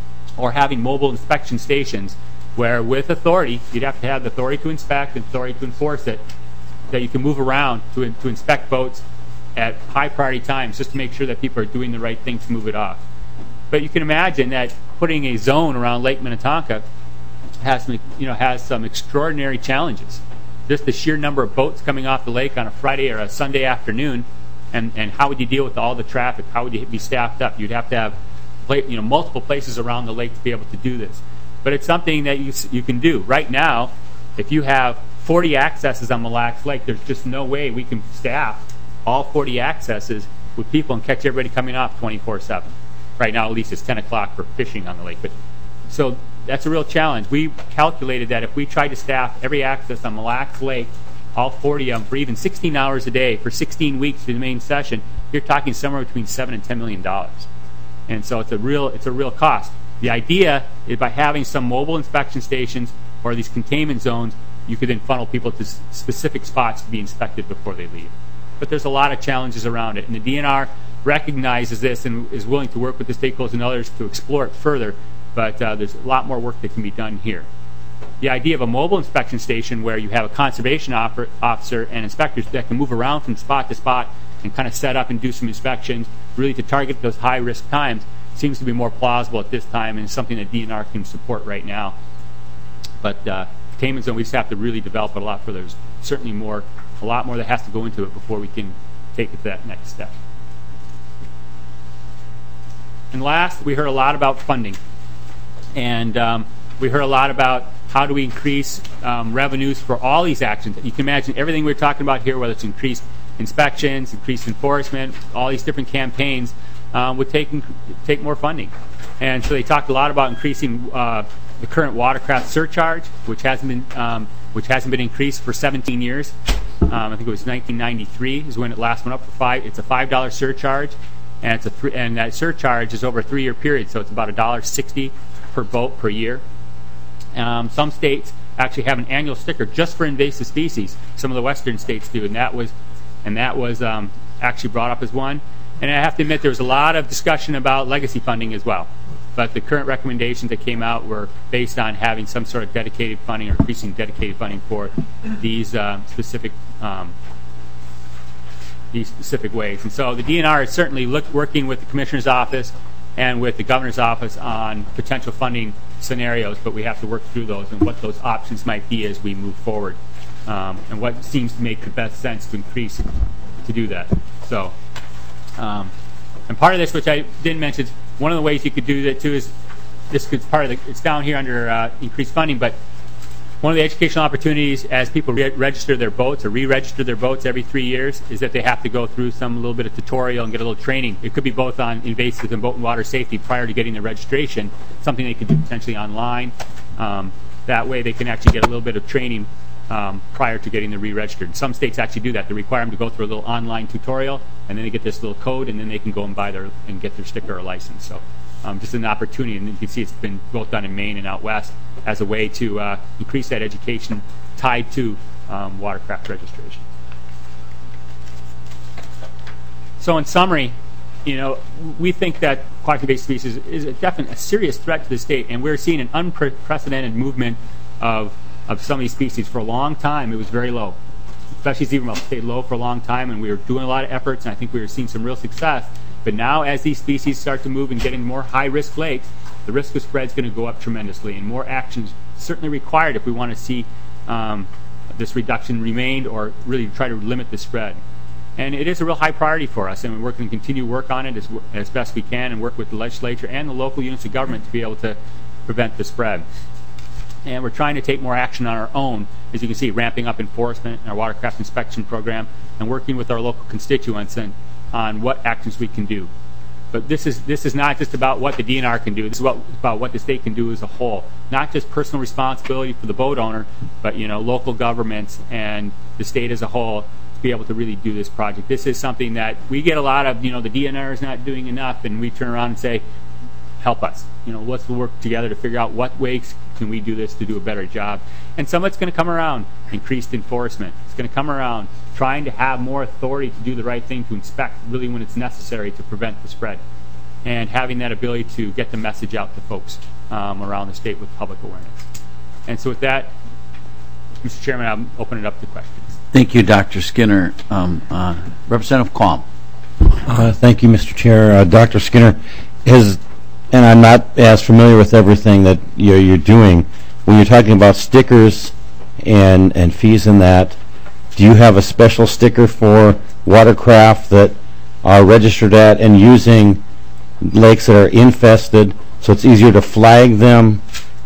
[SPEAKER 10] Or having mobile inspection stations where with authority, you'd have to have the authority to inspect and authority to enforce it, that you can move around to, to inspect boats at high priority times just to make sure that people are doing the right thing to move it off. But you can imagine that putting a zone around Lake Minnetonka has some, you know, has some extraordinary challenges. Just the sheer number of boats coming off the lake on a Friday or a Sunday afternoon, and, and how would you deal with all the traffic? How would you be staffed up? You'd have to have you know, multiple places around the lake to be able to do this. But it's something that you, you can do. Right now, if you have forty accesses on Mille Lacs Lake, there's just no way we can staff all forty accesses with people and catch everybody coming off twenty-four seven. Right now, at least it's ten o'clock for fishing on the lake. But so that's a real challenge. We calculated that if we tried to staff every access on Mille Lacs Lake, all forty of them, for even sixteen hours a day, for sixteen weeks for the main session, you're talking somewhere between seven and ten million dollars. And so it's a real it's a real cost. The idea is by having some mobile inspection stations or these containment zones, you could then funnel people to specific spots to be inspected before they leave. But there's a lot of challenges around it, and the D N R recognizes this and is willing to work with the stakeholders and others to explore it further, but uh, there's a lot more work that can be done here. The idea of a mobile inspection station where you have a conservation officer and inspectors that can move around from spot to spot and kind of set up and do some inspections, really to target those high-risk times, seems to be more plausible at this time and is something that D N R can support right now. But uh, containment zone, we just have to really develop it a lot further. There's certainly more, a lot more that has to go into it before we can take it to that next step. And last, we heard a lot about funding. And um, We heard a lot about how do we increase um, revenues for all these actions. You can imagine everything we're talking about here, whether it's increased inspections, increased enforcement, all these different campaigns, um, would take take more funding. And so they talked a lot about increasing uh, the current watercraft surcharge, which hasn't been um, which hasn't been increased for seventeen years. Um, I think it was nineteen ninety-three is when it last went up for five. It's a five dollar surcharge, and it's a th- and that surcharge is over a three year period, so it's about a dollar sixty per boat per year. Um, some states actually have an annual sticker just for invasive species. Some of the western states do, and that was and that was um, actually brought up as one. And I have to admit, there was a lot of discussion about legacy funding as well. But the current recommendations that came out were based on having some sort of dedicated funding or increasing dedicated funding for these uh, specific um, these specific ways. And so the D N R is certainly look, working with the Commissioner's Office and with the Governor's Office on potential funding scenarios, but we have to work through those and what those options might be as we move forward, um, and what seems to make the best sense to increase to do that. So, um, and part of this, which I didn't mention, one of the ways you could do that too is this is part of the, it's down here under uh, increased funding, but one of the educational opportunities as people re- register their boats or re-register their boats every three years is that they have to go through some little bit of tutorial and get a little training. It could be both on invasive and boat and water safety prior to getting their registration, something they could do potentially online. Um, that way they can actually get a little bit of training um, prior to getting them re-registered. Some states actually do that. They require them to go through a little online tutorial, and then they get this little code, and then they can go and buy their and get their sticker or license. So um, just an opportunity, and you can see it's been both done in Maine and out west as a way to uh, increase that education tied to um, watercraft registration. So in summary, you know, we think that aquatic-based species is a definite, a serious threat to the state, and we're seeing an unprecedented movement of of some of these species. For a long time, it was very low. Especially Zebramull stayed low for a long time, and we were doing a lot of efforts, and I think we were seeing some real success. But now, as these species start to move and get in more high-risk lakes, the risk of spread is going to go up tremendously, and more action is certainly required if we want to see um, this reduction remained or really try to limit the spread. And it is a real high priority for us, and we're going to continue to work on it as, as best we can and work with the legislature and the local units of government to be able to prevent the spread. And we're trying to take more action on our own, as you can see, ramping up enforcement in our watercraft inspection program and working with our local constituents and, on what actions we can do. But this is this is not just about what the D N R can do. This is what, about what the state can do as a whole. Not just personal responsibility for the boat owner, but you know, local governments and the state as a whole to be able to really do this project. This is something that we get a lot of, you know, the D N R is not doing enough, and we turn around and say, help us. You know, let's work together to figure out what ways can we do this to do a better job. And some of it's going to come around increased enforcement. It's going to come around trying to have more authority to do the right thing, to inspect really when it's necessary to prevent the spread, and having that ability to get the message out to folks um, around the state with public awareness. And so with that, Mister Chairman, I'll open it up to questions.
[SPEAKER 1] Thank you, Doctor Skinner. Um, uh, Representative Quam.
[SPEAKER 11] Uh, thank you, Mister Chair. Uh, Doctor Skinner, has, and I'm not as familiar with everything that you're, you're doing, when you're talking about stickers and, and fees and that, do you have a special sticker for watercraft that are registered at and using lakes that are infested, so it's easier to flag them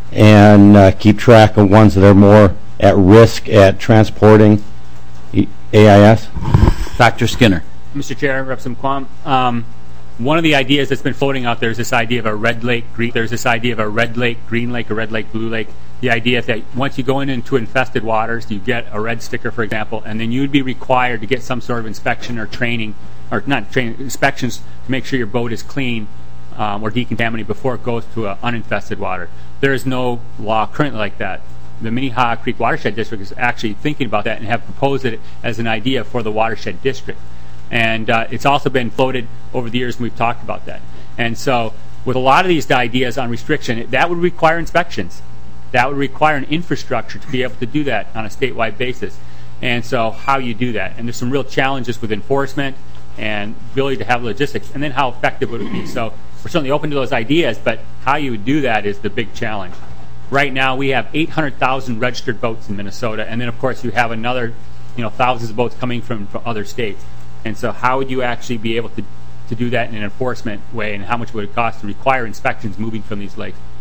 [SPEAKER 11] and uh, keep track of ones that are more at risk at transporting A I S?
[SPEAKER 1] Doctor Skinner.
[SPEAKER 10] Mister Chair, Representative Quam, um, one of the ideas that's been floating out there is this idea of a red lake, green. There's this idea of a red lake, green lake, or red lake, blue lake. The idea that once you go in into infested waters, you get a red sticker, for example, and then you'd be required to get some sort of inspection or training, or not training, inspections to make sure your boat is clean um, or decontaminated before it goes to uh, uninfested water. There is no law currently like that. The Minnehaha Creek Watershed District is actually thinking about that and have proposed it as an idea for the watershed district. And uh, it's also been floated over the years, and we've talked about that. And so with a lot of these ideas on restriction, that would require inspections. That would require an infrastructure to be able to do that on a statewide basis. And so how you do that. And there's some real challenges with enforcement and ability to have logistics, and then how effective would it be. So we're certainly open to those ideas, but how you would do that is the big challenge. Right now we have eight hundred thousand registered boats in Minnesota, and then of course you have another, you know, thousands of boats coming from, from other states. And so how would you actually be able to, to do that in an enforcement way, and how much would it cost to require inspections moving from these lakes?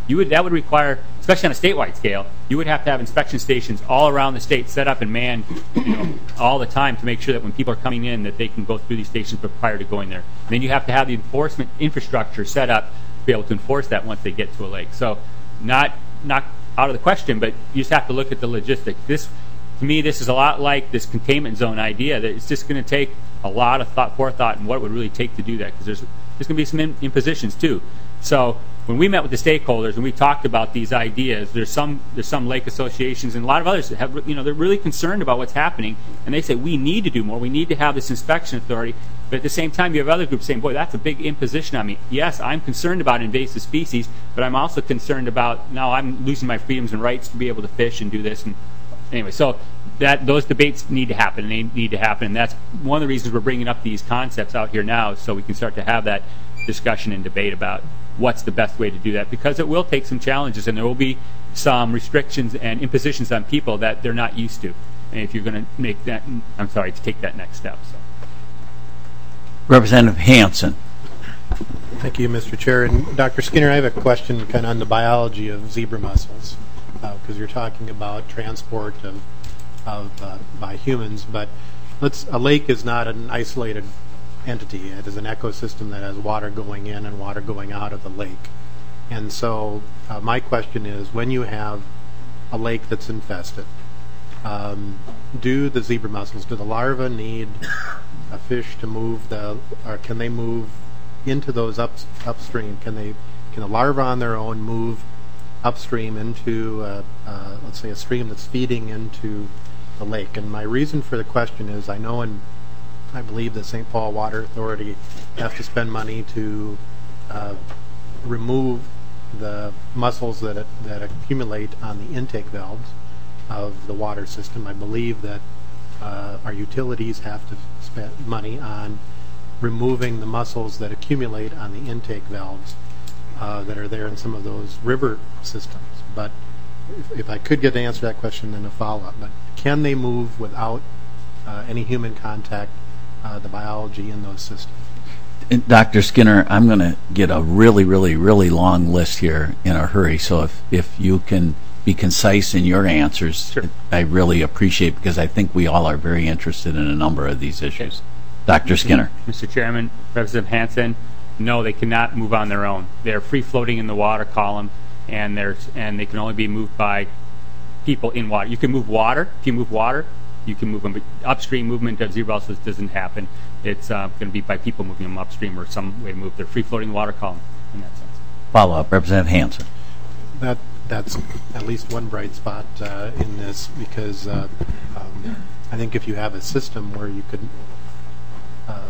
[SPEAKER 10] You would that would require, especially on a statewide scale, you would have to have inspection stations all around the state set up and manned, you know, all the time to make sure that when people are coming in that they can go through these stations prior to going there. And then you have to have the enforcement infrastructure set up to be able to enforce that once they get to a lake. So not not out of the question, but you just have to look at the logistics. This, to me, this is a lot like this containment zone idea, that it's just going to take a lot of thought, forethought in what it would really take to do that, because there's there's going to be some in, impositions too. So when we met with the stakeholders and we talked about these ideas, there's some there's some lake associations and a lot of others that have, you know, they're really concerned about what's happening, and they say we need to do more. We need to have this inspection authority. But at the same time, you have other groups saying, boy, that's a big imposition on me. Yes, I'm concerned about invasive species, but I'm also concerned about now I'm losing my freedoms and rights to be able to fish and do this. And anyway, so that those debates need to happen, and they need to happen. And that's one of the reasons we're bringing up these concepts out here now, so we can start to have that discussion and debate about what's the best way to do that, because it will take some challenges and there will be some restrictions and impositions on people that they're not used to. And if you're going to make that, I'm sorry, to take that next step. So.
[SPEAKER 1] Representative Hansen.
[SPEAKER 3] Thank you, Mister Chair. And Doctor Skinner, I have a question kind of on the biology of zebra mussels, because uh, you're talking about transport of, of uh, by humans, but let's a lake is not an isolated entity. It is an ecosystem that has water going in and water going out of the lake. And so uh, my question is, when you have a lake that's infested, um, do the zebra mussels, do the larvae need a fish to move the, or can they move into those up, upstream? Can they, can the larvae on their own move upstream into, uh, uh, let's say, a stream that's feeding into the lake? And my reason for the question is, I know in I believe the Saint Paul Water Authority have to spend money to uh, remove the mussels that that accumulate on the intake valves of the water system. I believe that uh, our utilities have to spend money on removing the mussels that accumulate on the intake valves uh, that are there in some of those river systems. But if, if I could get an answer to that question, then a follow-up. But can they move without uh, any human contact? Uh, the biology in those systems.
[SPEAKER 1] Doctor Skinner, I'm going to get a really, really, really long list here in a hurry. So if, if you can be concise in your answers, sure. I really appreciate, because I think we all are very interested in a number of these issues. Okay. Doctor Skinner.
[SPEAKER 10] Mister Chairman, Representative Hansen, no, they cannot move on their own. They're free floating in the water column, and there's and they can only be moved by people in water. You can move water. If you move water, you can move them, but upstream movement of zebra mussels doesn't happen. It's uh, going to be by people moving them upstream or some way to move. They're free-floating in the water column in that sense.
[SPEAKER 1] Follow-up, Representative Hansen.
[SPEAKER 3] That that's at least one bright spot uh, in this, because uh, um, I think if you have a system where you could uh,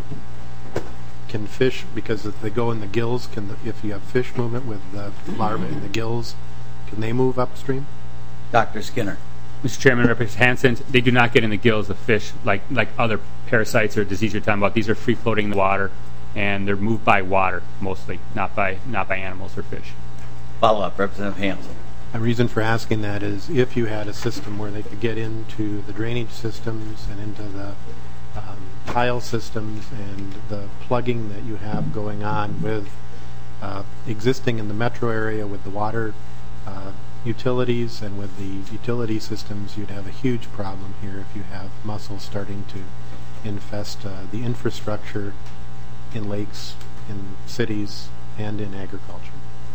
[SPEAKER 3] can fish, because if they go in the gills, can the, if you have fish movement with the larvae in the gills, can they move upstream?
[SPEAKER 1] Doctor Skinner.
[SPEAKER 10] Mister Chairman, Representative Hansen, they do not get in the gills of fish like like other parasites or disease you're talking about. These are free floating in the water, and they're moved by water mostly, not by not by animals or fish.
[SPEAKER 1] Follow up, Representative Hansen.
[SPEAKER 3] A reason for asking that is if you had a system where they could get into the drainage systems and into the um, tile systems and the plugging that you have going on with uh, existing in the metro area with the water uh, utilities and with the utility systems, you'd have a huge problem here if you have mussels starting to infest uh, the infrastructure in lakes, in cities, and in agriculture.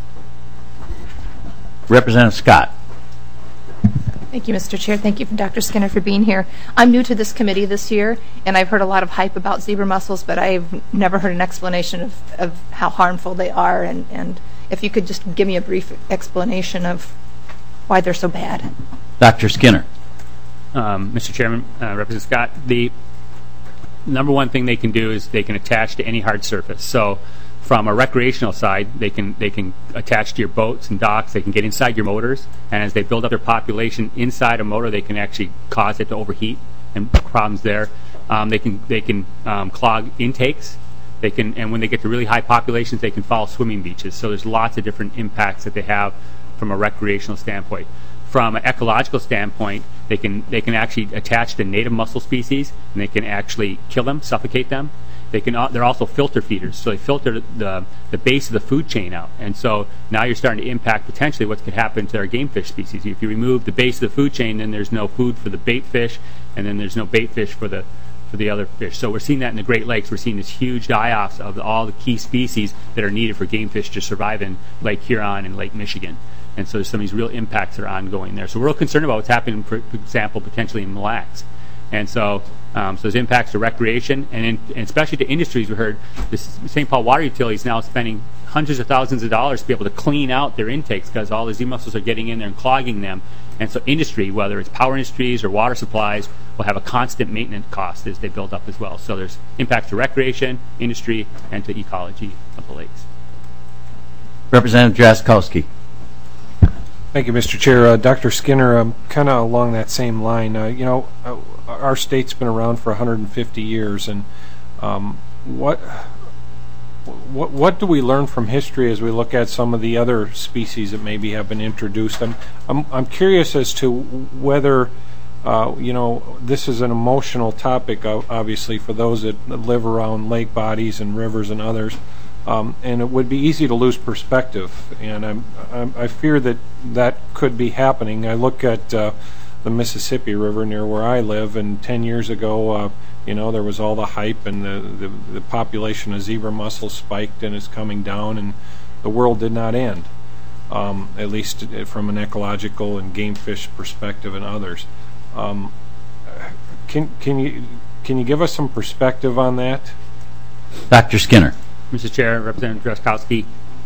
[SPEAKER 1] Representative Scott.
[SPEAKER 12] Thank you, Mister Chair. Thank you, Doctor Skinner, for being here. I'm new to this committee this year, and I've heard a lot of hype about zebra mussels, but I've never heard an explanation of, of how harmful they are, and, and if you could just give me a brief explanation of why they're so bad.
[SPEAKER 1] Doctor Skinner.
[SPEAKER 10] Um, Mister Chairman, uh, Representative Scott, the number one thing they can do is they can attach to any hard surface. So from a recreational side, they can they can attach to your boats and docks. They can get inside your motors, and as they build up their population inside a motor, they can actually cause it to overheat and problems there. Um, they can they can um, clog intakes. They can, and when they get to really high populations, they can follow swimming beaches. So there's lots of different impacts that they have from a recreational standpoint. From an ecological standpoint, they can they can actually attach to native mussel species, and they can actually kill them, suffocate them. they can al- they're also filter feeders, so they filter the the base of the food chain out, and so now you're starting to impact potentially what could happen to our game fish species. If you remove the base of the food chain, then there's no food for the bait fish, and then there's no bait fish for the for the other fish. So we're seeing that in the Great Lakes. We're seeing this huge die-offs of all the key species that are needed for game fish to survive in Lake Huron and Lake Michigan. And so there's some of these real impacts that are ongoing there. So we're real concerned about what's happening, for example, potentially in Mille Lacs. And so, um, so there's impacts to recreation and, in, and especially to industries. We heard this Saint Paul Water Utility is now spending hundreds of thousands of dollars to be able to clean out their intakes because all the zebra mussels are getting in there and clogging them. And so industry, whether it's power industries or water supplies, will have a constant maintenance cost as they build up as well. So there's impacts to recreation, industry, and to ecology of the lakes.
[SPEAKER 1] Representative Drazkowski.
[SPEAKER 9] Thank you, Mister Chair. Uh, Doctor Skinner, um, kind of along that same line, uh, you know, uh, our state's been around for one hundred fifty years, and um, what, what what do we learn from history as we look at some of the other species that maybe have been introduced? I'm I'm, I'm curious as to whether, uh, you know, this is an emotional topic, obviously, for those that live around lake bodies and rivers and others. Um, and it would be easy to lose perspective, and I'm, I'm, I fear that that could be happening. I look at uh, the Mississippi River near where I live, and ten years ago, uh, you know, there was all the hype, and the, the, the population of zebra mussels spiked and is coming down, and the world did not end, um, at least from an ecological and game fish perspective and others. Um, can, can, you, can you give us some perspective on that?
[SPEAKER 1] Doctor Skinner.
[SPEAKER 10] Mister Chair, Representative Drazkowski,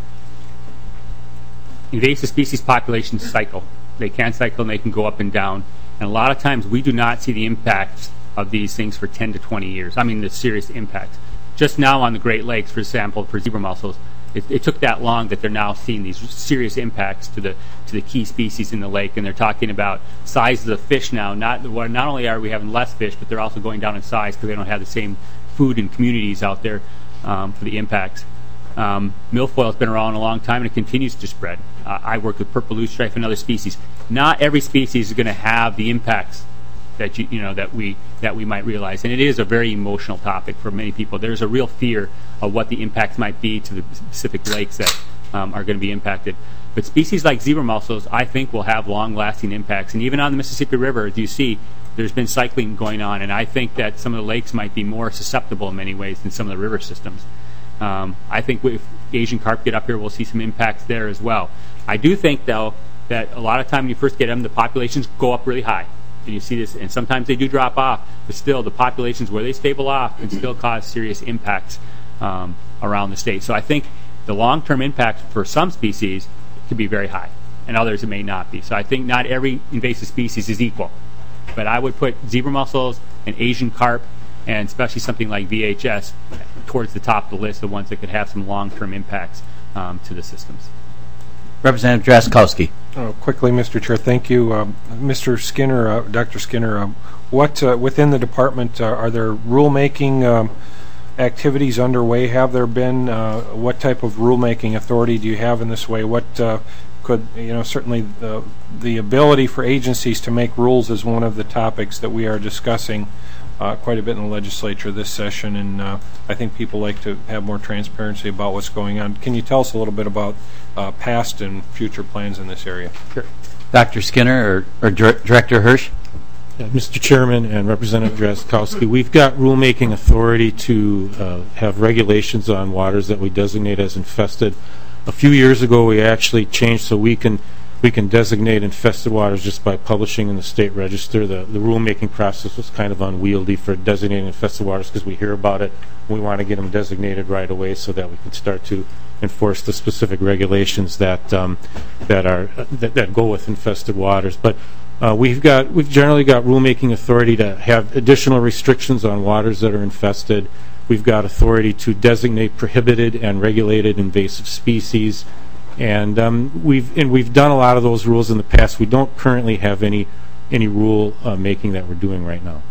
[SPEAKER 10] invasive species populations cycle. They can cycle and they can go up and down. And a lot of times we do not see the impacts of these things for ten to twenty years. I mean the serious impacts. Just now on the Great Lakes, for example, for zebra mussels, it, it took that long that they're now seeing these serious impacts to the to the key species in the lake. And they're talking about sizes of fish now. Not, not only are we having less fish, but they're also going down in size because they don't have the same food and communities out there. Um, for the impacts. Um, milfoil has been around a long time and it continues to spread. Uh, I work with purple loosestrife and other species. Not every species is going to have the impacts that you, you know that we that we might realize, and it is a very emotional topic for many people. There's a real fear of what the impacts might be to the specific lakes that um, are going to be impacted. But species like zebra mussels, I think, will have long-lasting impacts, and even on the Mississippi River, as you see, there's been cycling going on, and I think that some of the lakes might be more susceptible in many ways than some of the river systems. Um, I think if Asian carp get up here, we'll see some impacts there as well. I do think, though, that a lot of time when you first get them, the populations go up really high, and you see this, and sometimes they do drop off, but still the populations where they stable off can still cause serious impacts um, around the state. So I think the long-term impact for some species could be very high, and others it may not be. So I think not every invasive species is equal. But I would put zebra mussels and Asian carp, and especially something like V H S, towards the top of the list of ones that could have some long-term impacts um, to the systems.
[SPEAKER 1] Representative Drazkowski.
[SPEAKER 9] Oh, quickly, Mister Chair, thank you. Um, Mister Skinner, uh, Doctor Skinner, um, what uh, within the department uh, are there rulemaking um, activities underway? Have there been? Uh, what type of rulemaking authority do you have in this way? What uh, could, you know, certainly the, the ability for agencies to make rules is one of the topics that we are discussing uh, quite a bit in the legislature this session, and uh, I think people like to have more transparency about what's going on. Can you tell us a little bit about uh, past and future plans in this area?
[SPEAKER 1] Sure. Doctor Skinner or, or Director Hirsch?
[SPEAKER 13] Yeah, Mister Chairman and Representative Drazkowski, we've got rulemaking authority to uh, have regulations on waters that we designate as infested. A few years ago, we actually changed so we can we can designate infested waters just by publishing in the state register. The the rulemaking process was kind of unwieldy for designating infested waters because we hear about it. We want to get them designated right away so that we can start to enforce the specific regulations that um, that are that, that go with infested waters. But uh, we've got we've generally got rulemaking authority to have additional restrictions on waters that are infested. We've got authority to designate prohibited and regulated invasive species, and um, we've and we've done a lot of those rules in the past. We don't currently have any any rule uh, making that we're doing right now.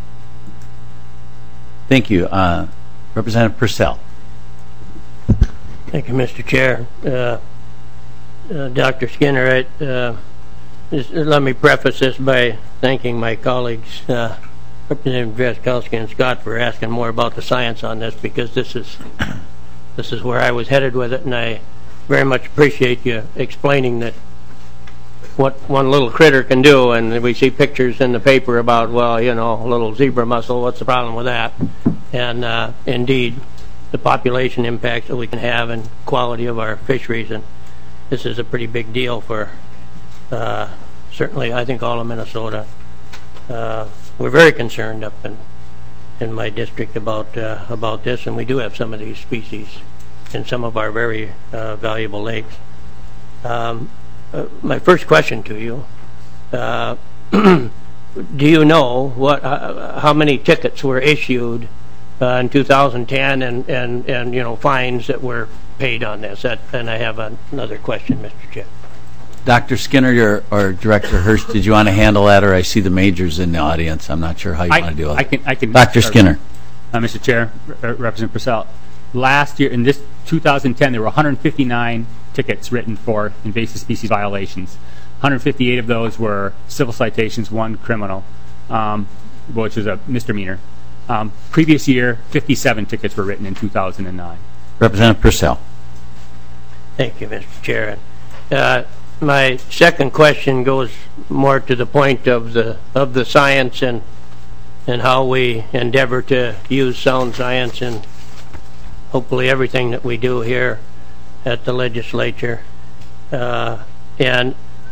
[SPEAKER 1] Thank you, uh, Representative Purcell.
[SPEAKER 14] Thank you, Mister Chair. Uh, uh, Doctor Skinner, I, uh, just let me preface this by thanking my colleagues uh, Representative Drazkowski and Scott for asking more about the science on this, because this is this is where I was headed with it, and I very much appreciate you explaining that what one little critter can do. And we see pictures in the paper about, well, you know, a little zebra mussel, what's the problem with that? And uh, indeed, the population impacts that we can have and quality of our fisheries, and this is a pretty big deal for uh, certainly, I think, all of Minnesota. Uh, we're very concerned up in in my district about uh, about this, and we do have some of these species in some of our very uh, valuable lakes. Um, uh, my first question to you: uh, do you know what uh, how many tickets were issued uh, in two thousand ten, and, and and you know fines that were paid on this? That, and I have another question, Mister Chair.
[SPEAKER 1] Doctor Skinner or, or Director Hirsch, did you want to handle that, or I see the majors in the audience? I'm not sure how you
[SPEAKER 10] I,
[SPEAKER 1] want to do it.
[SPEAKER 10] I can, I can,
[SPEAKER 1] Doctor Skinner.
[SPEAKER 10] Uh, Mister Chair, uh, Representative Purcell, last year, in this two thousand ten, there were one hundred fifty-nine tickets written for invasive species violations. one hundred fifty-eight of those were civil citations, one criminal, um, which was a misdemeanor. Um, previous year, fifty-seven tickets were written in two thousand nine.
[SPEAKER 1] Representative Purcell.
[SPEAKER 14] Thank you, Mister Chair. Uh, my second question goes more to the point of the of the science and and how we endeavor to use sound science in hopefully everything that we do here at the legislature. Uh, and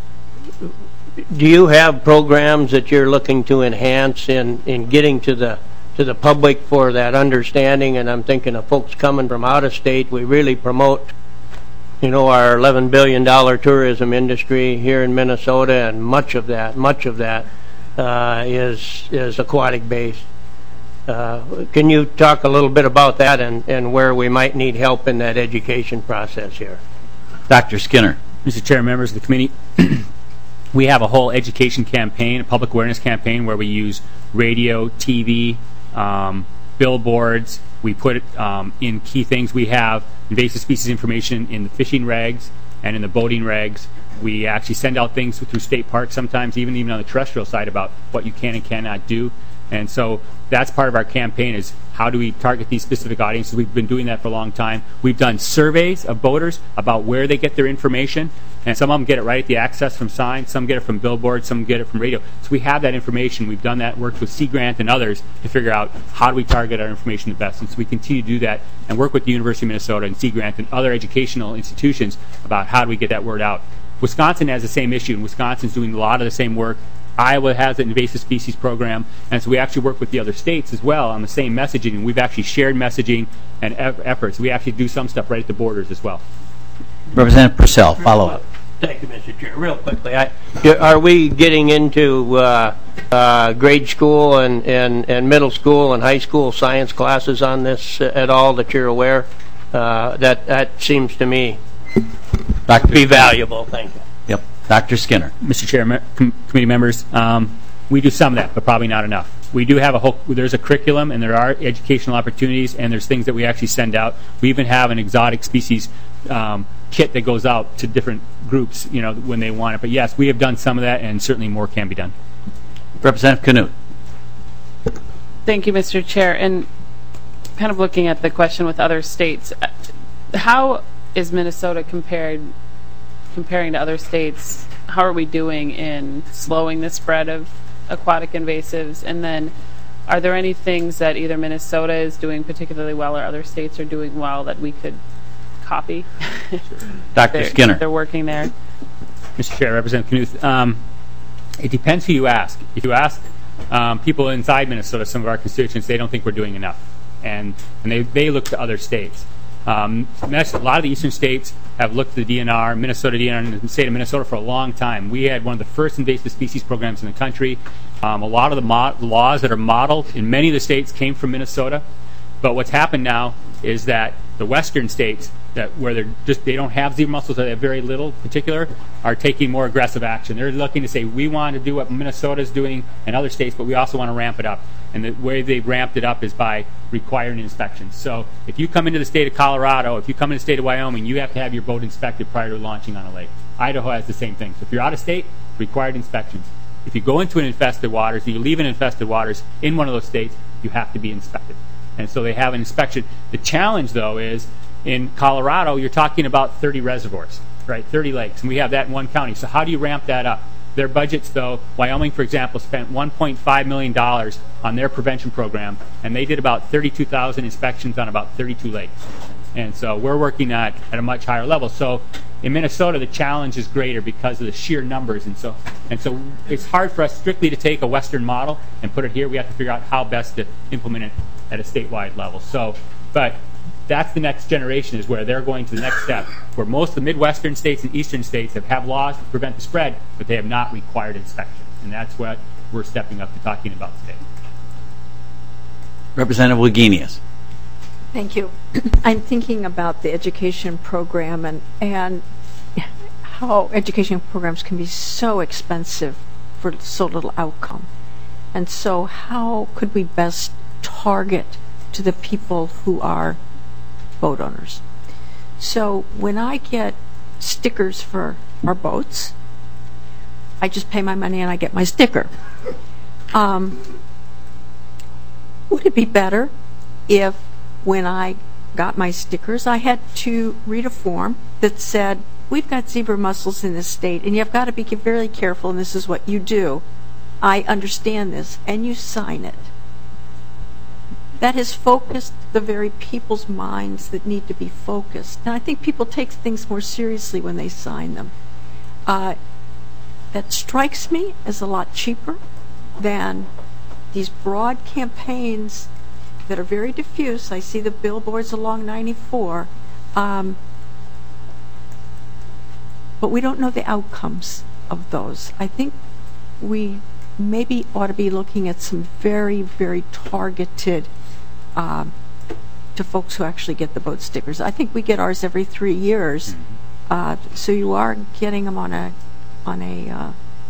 [SPEAKER 14] do you have programs that you're looking to enhance in in getting to the to the public for that understanding? And I'm thinking of folks coming from out of state. We really promote, you know, our eleven billion dollar tourism industry here in Minnesota, and much of that, much of that uh, is is aquatic based. Uh, can you talk a little bit about that and, and where we might need help in that education process here?
[SPEAKER 1] Doctor Skinner.
[SPEAKER 10] Mister Chair, members of the committee, we have a whole education campaign, a public awareness campaign, where we use radio, T V, um, billboards. We put um, in key things. We have invasive species information in the fishing regs and in the boating regs. We actually send out things through state parks sometimes, even even on the terrestrial side, about what you can and cannot do. And so that's part of our campaign, is how do we target these specific audiences. We've been doing that for a long time. We've done surveys of boaters about where they get their information, and some of them get it right at the access from signs, some get it from billboards, some get it from radio. So we have that information. We've done that, worked with Sea Grant and others to figure out how do we target our information the best. And so we continue to do that and work with the University of Minnesota and Sea Grant and other educational institutions about how do we get that word out. Wisconsin has the same issue, and Wisconsin's doing a lot of the same work. Iowa has an invasive species program, and so we actually work with the other states as well on the same messaging, and we've actually shared messaging and e- efforts. We actually do some stuff right at the borders as well.
[SPEAKER 1] Representative Purcell, follow up.
[SPEAKER 14] Thank you, Mister Chair. Real quickly, I, are we getting into uh, uh, grade school and, and, and middle school and high school science classes on this at all that you're aware? Uh, that, that seems to me
[SPEAKER 1] Doctor
[SPEAKER 14] to be valuable. Thank you.
[SPEAKER 1] Yep. Doctor Skinner.
[SPEAKER 10] Mister Chair, me- com- committee members, um, we do some of that, but probably not enough. We do have a whole, there's a curriculum, and there are educational opportunities, and there's things that we actually send out. We even have an exotic species um, kit that goes out to different groups, you know, when they want it. But yes, we have done some of that, and certainly more can be done.
[SPEAKER 1] Representative Canute.
[SPEAKER 15] Thank you, Mister Chair. And kind of looking at the question with other states, how is Minnesota compared comparing to other states? How are we doing in slowing the spread of aquatic invasives? And then are there any things that either Minnesota is doing particularly well or other states are doing well that we could copy?
[SPEAKER 1] Doctor
[SPEAKER 15] they're,
[SPEAKER 1] Skinner.
[SPEAKER 15] They're working there.
[SPEAKER 10] Mister Chair, Representative Knuth, um, it depends who you ask. If you ask um, people inside Minnesota, some of our constituents, they don't think we're doing enough. And, and they, they look to other states. Um, a lot of the eastern states have looked to the D N R, Minnesota D N R, and the state of Minnesota for a long time. We had one of the first invasive species programs in the country. Um, a lot of the mo- laws that are modeled in many of the states came from Minnesota. But what's happened now is that the western states, that where they're just they don't have zebra mussels, or they have very little in particular, are taking more aggressive action. They're looking to say, we want to do what Minnesota is doing and other states, but we also want to ramp it up. And the way they've ramped it up is by requiring inspections. So if you come into the state of Colorado, if you come into the state of Wyoming, you have to have your boat inspected prior to launching on a lake. Idaho has the same thing. So if you're out of state, required inspections. if you go into an infested waters and you leave an infested waters in one of those states, you have to be inspected. And so they have an inspection. The challenge, though, is in Colorado, you're talking about thirty reservoirs, right? thirty lakes, and we have that in one county. So how do you ramp that up? Their budgets, though, Wyoming, for example, spent one point five million dollars on their prevention program, and they did about thirty-two thousand inspections on about thirty-two lakes. And so we're working at, at a much higher level. So in Minnesota, the challenge is greater because of the sheer numbers. And so, and so it's hard for us strictly to take a Western model and put it here. We have to figure out how best to implement it at a statewide level. So, but that's the next generation, is where they're going to the next step, where most of the Midwestern states and Eastern states have, have laws to prevent the spread, but they have not required inspection. And that's what we're stepping up to talking about today.
[SPEAKER 1] Representative Wagenius.
[SPEAKER 8] Thank you. I'm thinking about the education program and, and how education programs can be so expensive for so little outcome. And so how could we best target to the people who are boat owners? So when I get stickers for our boats, I just pay my money and I get my sticker. Um, would it be better if when I got my stickers, I had to read a form that said, we've got zebra mussels in this state, and you've got to be very careful, and this is what you do. I understand this, and you sign it. That has focused the very people's minds that need to be focused. And I think people take things more seriously when they sign them. Uh, that strikes me as a lot cheaper than these broad campaigns that are very diffuse. I see the billboards along ninety-four, um, but we don't know the outcomes of those. I think we maybe ought to be looking at some very, very targeted um, to folks who actually get the boat stickers. I think we get ours every three years, uh, so you are getting them on a on a. Uh,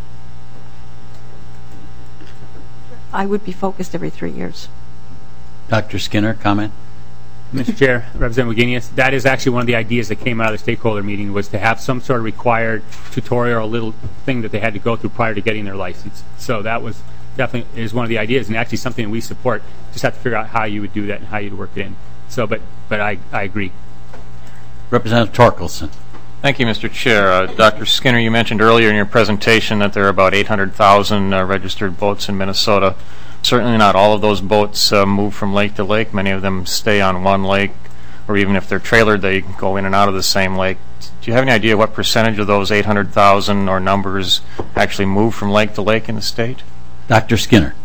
[SPEAKER 8] I would be focused every three years.
[SPEAKER 1] Doctor Skinner, comment?
[SPEAKER 10] Mister Chair, Representative Wagenius, that is actually one of the ideas that came out of the stakeholder meeting, was to have some sort of required tutorial or little thing that they had to go through prior to getting their license. So that was definitely is one of the ideas, and actually something we support. Just have to figure out how you would do that and how you'd work it in. So, but but I, I agree.
[SPEAKER 1] Representative Torkelson.
[SPEAKER 4] Thank you, Mister Chair. Uh, Doctor Skinner, you mentioned earlier in your presentation that there are about eight hundred thousand uh, registered boats in Minnesota. Certainly not all of those boats uh, move from lake to lake. Many of them stay on one lake, or even if they're trailered, they go in and out of the same lake. Do you have any idea what percentage of those eight hundred thousand or numbers actually move from lake to lake in the state?
[SPEAKER 1] Doctor Skinner.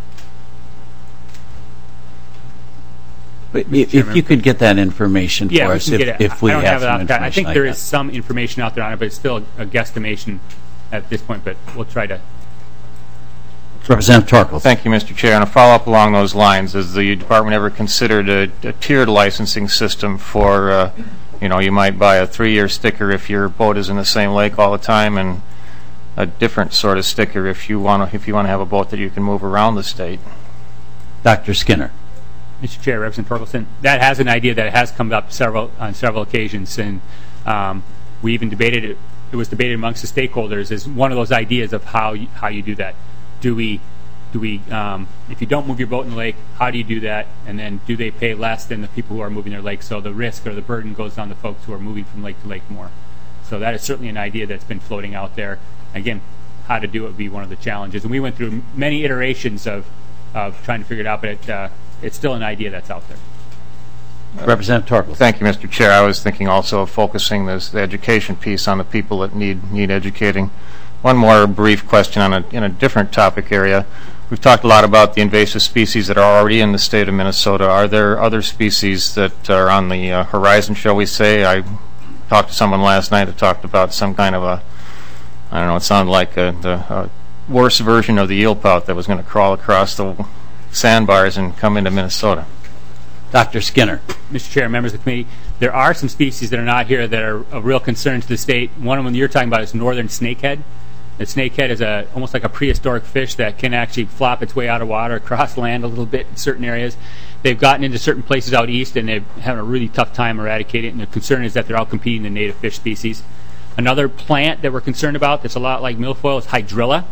[SPEAKER 1] If, if you could get that information
[SPEAKER 10] yeah,
[SPEAKER 1] for us,
[SPEAKER 10] we
[SPEAKER 1] if,
[SPEAKER 10] if,
[SPEAKER 1] if we
[SPEAKER 10] I don't
[SPEAKER 1] have,
[SPEAKER 10] have it
[SPEAKER 1] some
[SPEAKER 10] out
[SPEAKER 1] information
[SPEAKER 10] there. I think
[SPEAKER 1] like
[SPEAKER 10] there
[SPEAKER 1] that.
[SPEAKER 10] is some information out there on it, but it's still a guesstimation at this point, but we'll try to.
[SPEAKER 1] Representative Torkelson.
[SPEAKER 4] Thank you, Mister Chair. And a follow-up along those lines, has the department ever considered a, a tiered licensing system for, uh, you know, you might buy a three-year sticker if your boat is in the same lake all the time, and a different sort of sticker if you want to if you want to have a boat that you can move around the state?
[SPEAKER 1] Doctor Skinner.
[SPEAKER 10] Mister Chair, Representative Torkelson, that has an idea that has come up several on several occasions, and um, we even debated it. It was debated amongst the stakeholders as one of those ideas of how you, how you do that. Do we, do we, um, if you don't move your boat in the lake, how do you do that? And then do they pay less than the people who are moving their lake? So the risk or the burden goes on the folks who are moving from lake to lake more. So that is certainly an idea that's been floating out there. Again, how to do it would be one of the challenges. And we went through many iterations of, of trying to figure it out, but it, uh, it's still an idea that's out there.
[SPEAKER 1] Representative Torkelson.
[SPEAKER 4] Thank you, Mister Chair. I was thinking also of focusing this the education piece on the people that need need educating. One more brief question on a in a different topic area. We've talked a lot about the invasive species that are already in the state of Minnesota. Are there other species that are on the uh, horizon, shall we say? I talked to someone last night that talked about some kind of a, I don't know, it sounded like a, the a worse version of the eel pout that was going to crawl across the sandbars and come into Minnesota.
[SPEAKER 1] Doctor Skinner.
[SPEAKER 10] Mister Chair, members of the committee, there are some species that are not here that are of real concern to the state. One of them you're talking about is northern snakehead. The snakehead is a almost like a prehistoric fish that can actually flop its way out of water, across land a little bit in certain areas. They've gotten into certain places out east, and they're having a really tough time eradicating it, and the concern is that they're out competing the native fish species. Another plant that we're concerned about that's a lot like milfoil is hydrilla.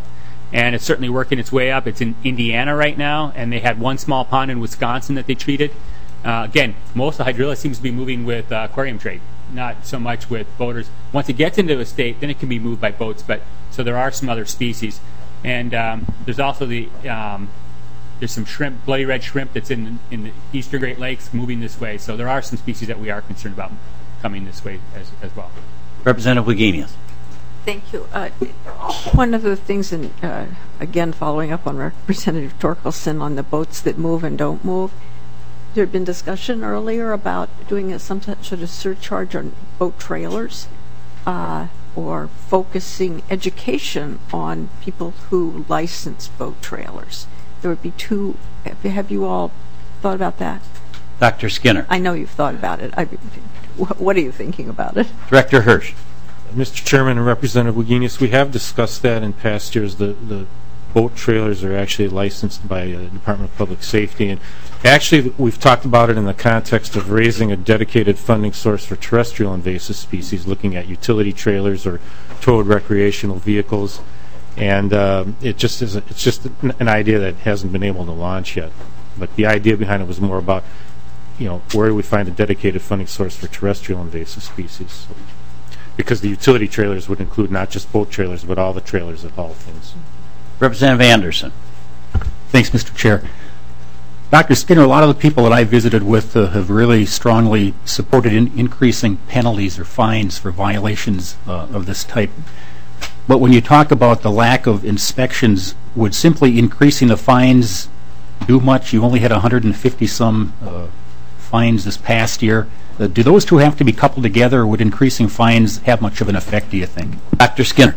[SPEAKER 10] and it's certainly working its way up. It's in Indiana right now, and they had one small pond in Wisconsin that they treated. Uh, again, most of hydrilla seems to be moving with uh, aquarium trade, not so much with boaters. Once it gets into a state, then it can be moved by boats. But so there are some other species, and um, there's also the um, there's some shrimp, bloody red shrimp that's in in the eastern Great Lakes moving this way. So there are some species that we are concerned about coming this way as as well.
[SPEAKER 1] Representative Wagenius.
[SPEAKER 8] Thank you. Uh, one of the things, and uh, again, following up on Representative Torkelson on the boats that move and don't move, there had been discussion earlier about doing a, some sort of surcharge on boat trailers uh, or focusing education on people who license boat trailers. There would be two. Have you all thought about that?
[SPEAKER 1] Doctor Skinner.
[SPEAKER 8] I know you've thought about it. I, what are you thinking about it?
[SPEAKER 1] Director Hirsch.
[SPEAKER 13] Mister Chairman and Representative Wagenius, we have discussed that in past years. The, the boat trailers are actually licensed by the Department of Public Safety. And actually, we've talked about it in the context of raising a dedicated funding source for terrestrial invasive species, looking at utility trailers or towed recreational vehicles. And um, it just is a, it's just an idea that hasn't been able to launch yet. But the idea behind it was more about, you know, where do we find a dedicated funding source for terrestrial invasive species? So, because the utility trailers would include not just boat trailers, but all the trailers that haul things.
[SPEAKER 1] Representative Anderson.
[SPEAKER 6] Thanks, Mister Chair. Doctor Skinner, a lot of the people that I visited with uh, have really strongly supported in increasing penalties or fines for violations uh, of this type. But when you talk about the lack of inspections, would simply increasing the fines do much? You only had one hundred fifty some uh, fines this past year. Uh, do those two have to be coupled together, or would increasing fines have much of an effect, do you think?
[SPEAKER 1] Doctor Skinner.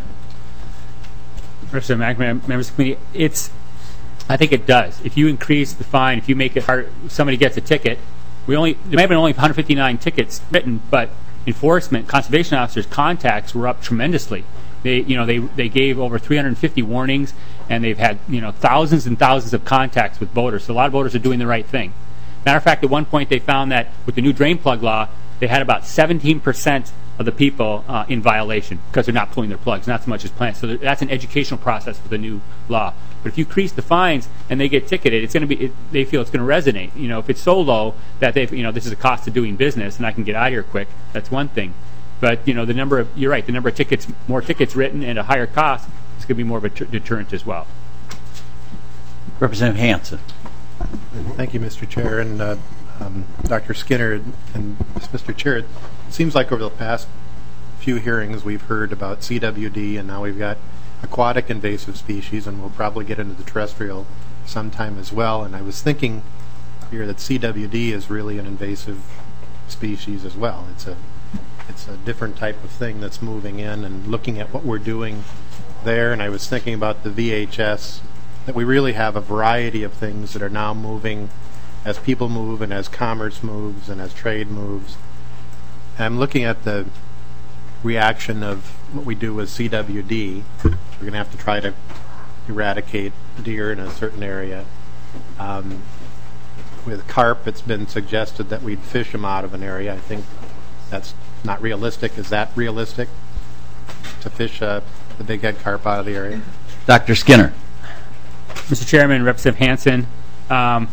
[SPEAKER 10] Representative McNamara, members of the committee, it's, I think it does. If you increase the fine, if you make it hard, somebody gets a ticket, we only, there may have been only one hundred fifty-nine tickets written, but enforcement, conservation officers' contacts were up tremendously. They, you know, they, they gave over three hundred fifty warnings, and they've had, you know, thousands and thousands of contacts with boaters. So a lot of boaters are doing the right thing. Matter of fact, at one point they found that with the new drain plug law, they had about seventeen percent of the people uh, in violation because they're not pulling their plugs, not so much as plants. So that's an educational process for the new law. But if you increase the fines and they get ticketed, it's going to be. It, they feel it's going to resonate. You know, if it's so low that they, you know, this is a cost of doing business and I can get out of here quick, that's one thing. But you know, the number of you're right, the number of tickets, more tickets written, and a higher cost, it's going to be more of a t- deterrent as well.
[SPEAKER 1] Representative Hansen.
[SPEAKER 3] Thank you, Mister Chair, and uh, um, Doctor Skinner, and, and Mister Chair. It seems like over the past few hearings we've heard about C W D, and now we've got aquatic invasive species, and we'll probably get into the terrestrial sometime as well. And I was thinking here that C W D is really an invasive species as well. It's a it's a different type of thing that's moving in, and looking at what we're doing there. And I was thinking about the V H S, that we really have a variety of things that are now moving as people move and as commerce moves and as trade moves. And I'm looking at the reaction of what we do with C W D. We're going to have to try to eradicate deer in a certain area. Um, with carp, it's been suggested that we'd fish them out of an area. I think that's not realistic. Is that realistic, to fish uh, the big head carp out of the area?
[SPEAKER 1] Doctor Skinner.
[SPEAKER 10] Mister Chairman, Representative Hansen, um,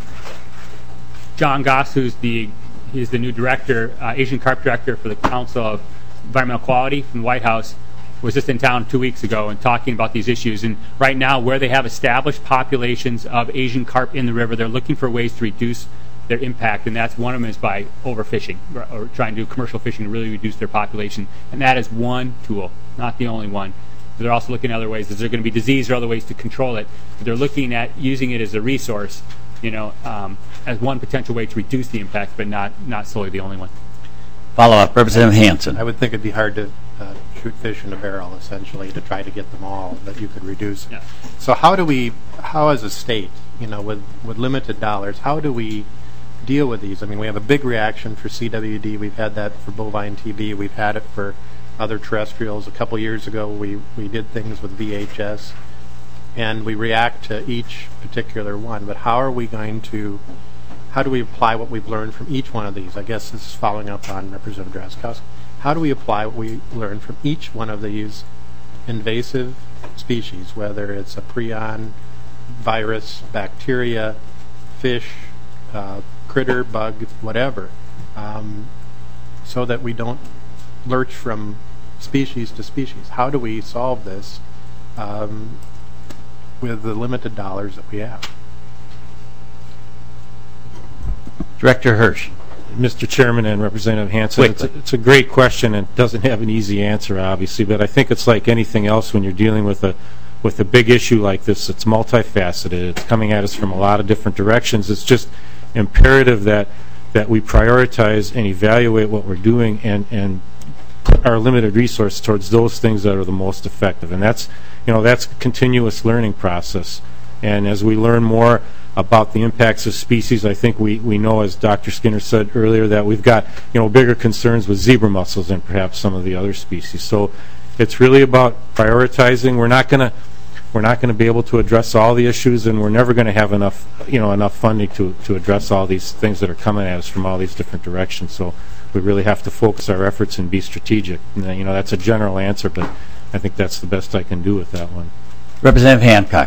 [SPEAKER 10] John Goss, who's the he's the new director, uh, Asian Carp Director for the Council of Environmental Quality from the White House, was just in town two weeks ago and talking about these issues. And right now, where they have established populations of Asian carp in the river, they're looking for ways to reduce their impact, and that's one of them is by overfishing or, or trying to do commercial fishing to really reduce their population. And that is one tool, not the only one. They're also looking at other ways. Is there going to be disease or other ways to control it? But they're looking at using it as a resource, you know, um, as one potential way to reduce the impact, but not not solely the only one.
[SPEAKER 1] Follow up, Representative Hansen.
[SPEAKER 3] I would think it'd be hard to uh, shoot fish in a barrel, essentially, to try to get them all, but you could reduce it.
[SPEAKER 10] Yeah.
[SPEAKER 3] So how do we, how as a state, you know, with, with limited dollars, how do we deal with these? I mean, we have a big reaction for C W D. We've had that for bovine T B. We've had it for other terrestrials. A couple years ago, we, we did things with V H S, and we react to each particular one. But how are we going to, how do we apply what we've learned from each one of these? I guess this is following up on Representative Drazkowski. How do we apply what we learned from each one of these invasive species, whether it's a prion, virus, bacteria, fish, uh, critter, bug, whatever, um, so that we don't lurch from species to species. How do we solve this um, with the limited dollars that we have?
[SPEAKER 1] Director Hirsch.
[SPEAKER 13] Mister Chairman and Representative Hansen, it's a, it's a great question and doesn't have an easy answer, obviously, but I think it's like anything else when you're dealing with a with a big issue like this. It's multifaceted. It's coming at us from a lot of different directions. It's just imperative that that we prioritize and evaluate what we're doing and and put our limited resource towards those things that are the most effective. And that's you know that's a continuous learning process. And as we learn more about the impacts of species, I think we, we know, as Doctor Skinner said earlier, that we've got you know bigger concerns with zebra mussels than perhaps some of the other species. So it's really about prioritizing. We're not going to we're not going to be able to address all the issues, and we're never going to have enough you know enough funding to to address all these things that are coming at us from all these different directions. So we really have to focus our efforts and be strategic. And, you know that's a general answer, but I think that's the best I can do with that one.
[SPEAKER 1] Representative Hancock.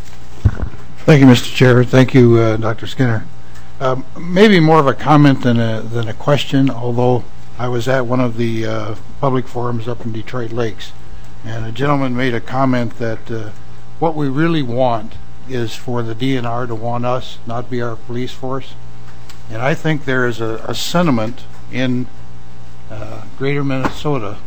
[SPEAKER 16] Thank you, Mister Chair. Thank you, uh, Doctor Skinner. Um, maybe more of a comment than a, than a question, although I was at one of the uh, public forums up in Detroit Lakes, and a gentleman made a comment that uh, what we really want is for the D N R to want us, not be our police force. And I think there is a, a sentiment in uh, greater Minnesota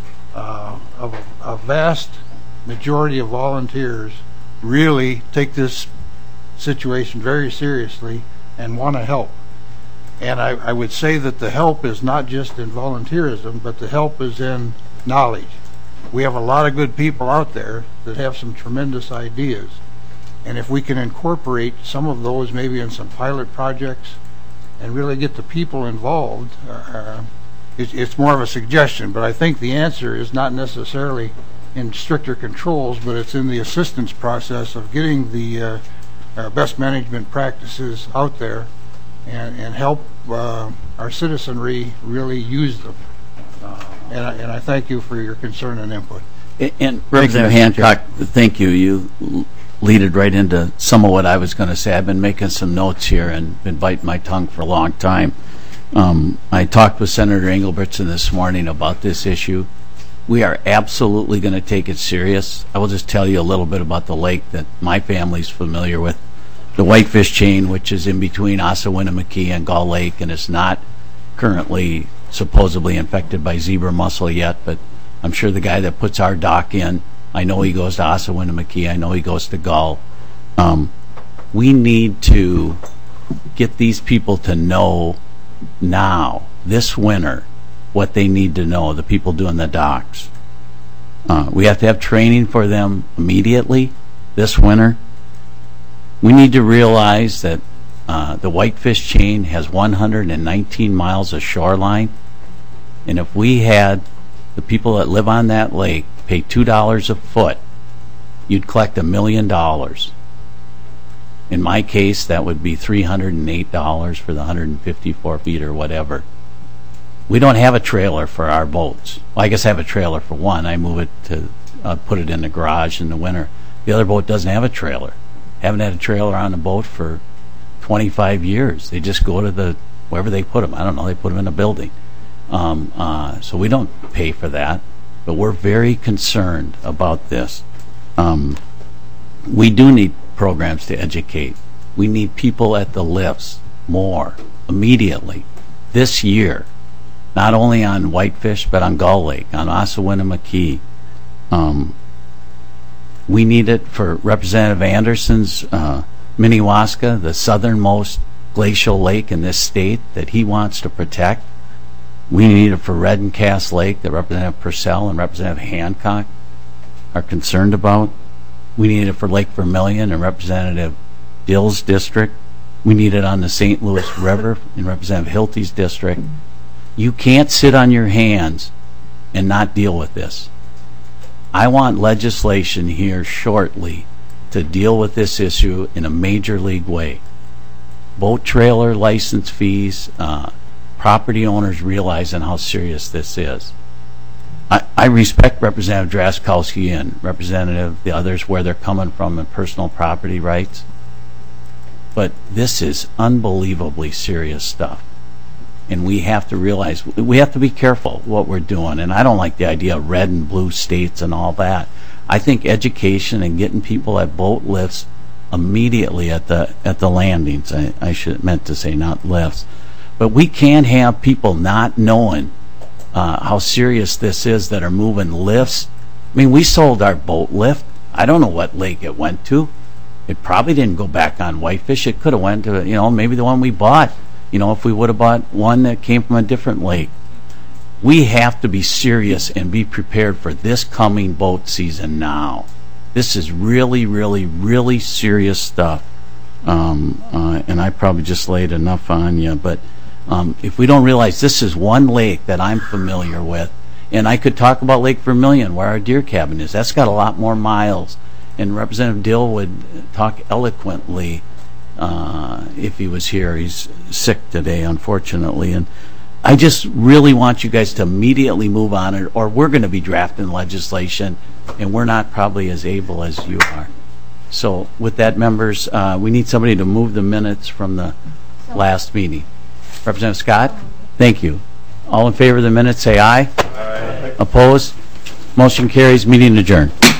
[SPEAKER 16] uh, of a vast majority of volunteers really take this situation very seriously and want to help. And I, I would say that the help is not just in volunteerism, but the help is in knowledge. We have a lot of good people out there that have some tremendous ideas, and if we can incorporate some of those maybe in some pilot projects and really get the people involved, uh, it's, it's more of a suggestion, but I think the answer is not necessarily in stricter controls, but it's in the assistance process of getting the uh, our best management practices out there and, and help uh, our citizenry really use them. Uh, and, I, and I thank you for your concern and input.
[SPEAKER 1] And, and Representative Hancock, thank you. You lead it right into some of what I was going to say. I've been making some notes here and been biting my tongue for a long time. Um, I talked with Senator Engelbrechtson this morning about this issue. We are absolutely going to take it serious. I will just tell you a little bit about the lake that my family's familiar with. The Whitefish Chain, which is in between Ossawinamakee and Gull Lake, and is not currently supposedly infected by zebra mussel yet, but I'm sure the guy that puts our dock in, I know he goes to Ossawinamakee, I know he goes to Gull. Um, we need to get these people to know now, this winter, what they need to know, the people doing the docks. Uh, we have to have training for them immediately this winter. We need to realize that uh, the Whitefish Chain has one hundred nineteen miles of shoreline, and if we had the people that live on that lake pay two dollars a foot, you'd collect a million dollars. In my case, that would be three hundred eight dollars for the one hundred fifty-four feet or whatever. We don't have a trailer for our boats. Well, I guess I have a trailer for one. I move it to uh, put it in the garage in the winter. The other boat doesn't have a trailer. Haven't had a trailer on the boat for twenty-five years. They just go to the wherever they put them. I don't know. They put them in a building. Um, uh, so we don't pay for that. But we're very concerned about this. Um, we do need programs to educate. We need people at the lifts more immediately this year. Not only on Whitefish, but on Gull Lake, on Ossawinamakee. Um, we need it for Representative Anderson's uh, Minnewaska, the southernmost glacial lake in this state that he wants to protect. We need it for Redencast Lake that Representative Purcell and Representative Hancock are concerned about. We need it for Lake Vermilion and Representative Dill's district. We need it on the Saint Louis River in Representative Hilty's district. You can't sit on your hands and not deal with this. I want legislation here shortly to deal with this issue in a major league way. Boat trailer license fees, uh, property owners realizing how serious this is. I, I respect Representative Drazkowski and Representative the others where they're coming from in personal property rights, but this is unbelievably serious stuff. And we have to realize, we have to be careful what we're doing. And I don't like the idea of red and blue states and all that. I think education and getting people at boat lifts immediately at the at the landings, I, I should meant to say not lifts, but we can't have people not knowing uh, how serious this is that are moving lifts. I mean, we sold our boat lift. I don't know what lake it went to. It probably didn't go back on Whitefish. It could have went to, you know, maybe the one we bought. You know, if we would have bought one that came from a different lake. We have to be serious and be prepared for this coming boat season now. This is really, really, really serious stuff. Um, uh, and I probably just laid enough on you. But um, if we don't realize this is one lake that I'm familiar with, and I could talk about Lake Vermilion, where our deer cabin is. That's got a lot more miles. And Representative Dill would talk eloquently uh, if he was here. He's sick today, unfortunately. And I just really want you guys to immediately move on it, or we're going to be drafting legislation, and we're not probably as able as you are. So with that, members, uh, we need somebody to move the minutes from the last meeting. Representative Scott, thank you. All in favor of the minutes, say aye. Aye. Opposed? Motion carries. Meeting adjourned.